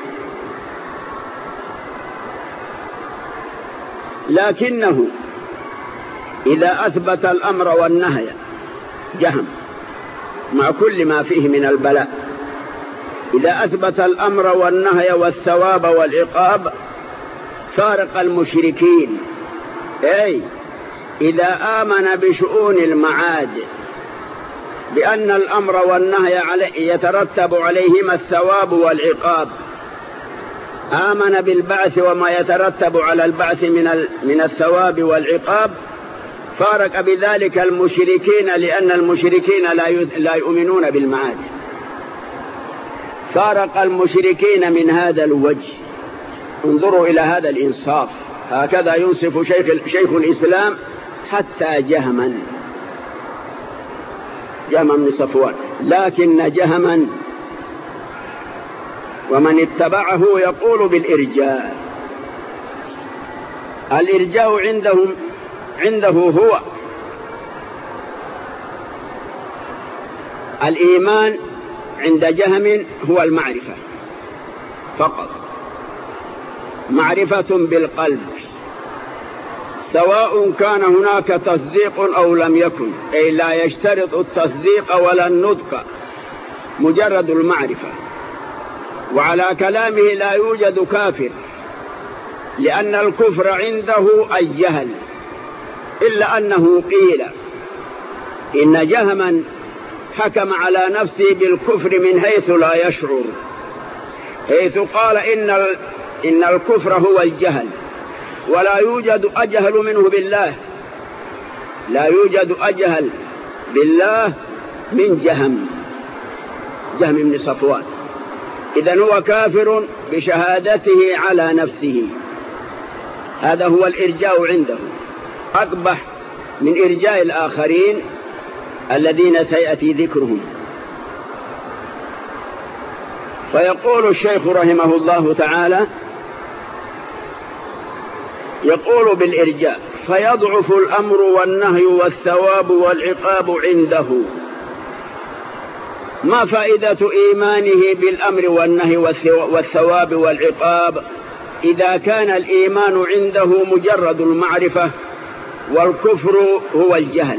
لكنه إذا أثبت الأمر والنهي جهم مع كل ما فيه من البلاء، إذا أثبت الأمر والنهي والثواب والعقاب فارق المشركين، أي إذا آمن بشؤون المعاد بأن الأمر والنهي يترتب عليهما الثواب والعقاب، آمن بالبعث وما يترتب على البعث من الثواب والعقاب، فارق بذلك المشركين، لأن المشركين لا يؤمنون بالمعاد. فارق المشركين من هذا الوجه. انظروا إلى هذا الإنصاف، هكذا ينصف شيخ الإسلام حتى جهما بن صفوان. لكن جهما ومن اتبعه يقول بالإرجاء. الإرجاء عنده هو الإيمان، عند جهم هو المعرفة فقط، معرفة بالقلب، سواء كان هناك تصديق أو لم يكن، أي لا يشترط التصديق ولا النطق، مجرد المعرفة. وعلى كلامه لا يوجد كافر، لأن الكفر عنده الجهل، إلا أنه قيل إن جهما حكم على نفسه بالكفر من حيث لا يشعر، حيث قال إن الكفر هو الجهل، ولا يوجد أجهل منه بالله، لا يوجد أجهل بالله من جهم بن صفوان. إذن هو كافر بشهادته على نفسه. هذا هو الإرجاء عنده، أقبح من إرجاء الآخرين الذين سيأتي ذكرهم. فيقول الشيخ رحمه الله تعالى، يقول بالإرجاء: فيضعف الأمر والنهي والثواب والعقاب عنده. ما فائدة إيمانه بالأمر والنهي والثواب والعقاب إذا كان الإيمان عنده مجرد المعرفة والكفر هو الجهل؟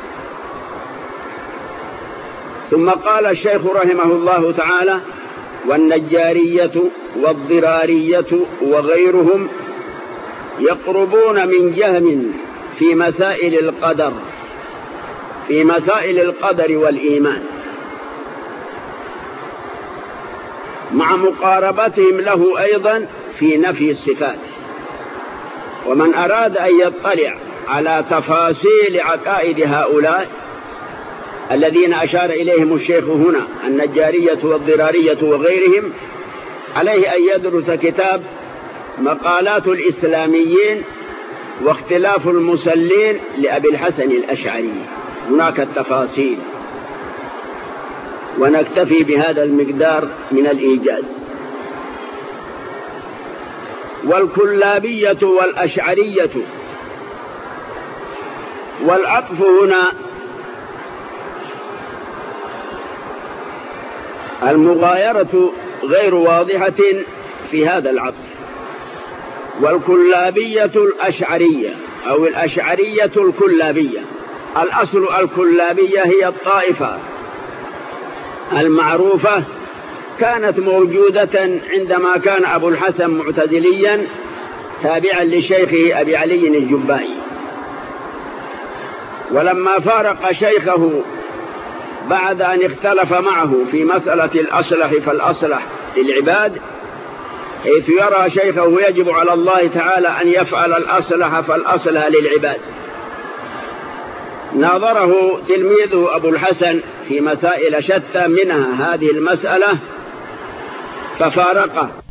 ثم قال الشيخ رحمه الله تعالى: والنجارية والضرارية وغيرهم يقربون من جهم في مسائل القدر والإيمان، مع مقاربتهم له أيضا في نفي الصفات. ومن أراد أن يطلع على تفاصيل عقائد هؤلاء الذين أشار إليهم الشيخ هنا، النجارية والضرارية وغيرهم، عليه أن يدرس كتاب مقالات الإسلاميين واختلاف المسلين لأبي الحسن الأشعري، هناك التفاصيل. ونكتفي بهذا المقدار من الإيجاز. والكلابية والأشعرية، والعطف هنا المغايرة غير واضحة في هذا العطف. والكلابية الأشعرية أو الأشعرية الكلابية، الأصل الكلابية هي الطائفة المعروفة وكانت موجودة عندما كان أبو الحسن معتزليا تابعا لشيخه أبي علي الجبائي. ولما فارق شيخه بعد أن اختلف معه في مسألة الأصلح فالأصلح للعباد، حيث يرى شيخه يجب على الله تعالى أن يفعل الأصلح فالأصلح للعباد، ناظره تلميذه أبو الحسن في مسائل شتى منها هذه المسألة ففارقه.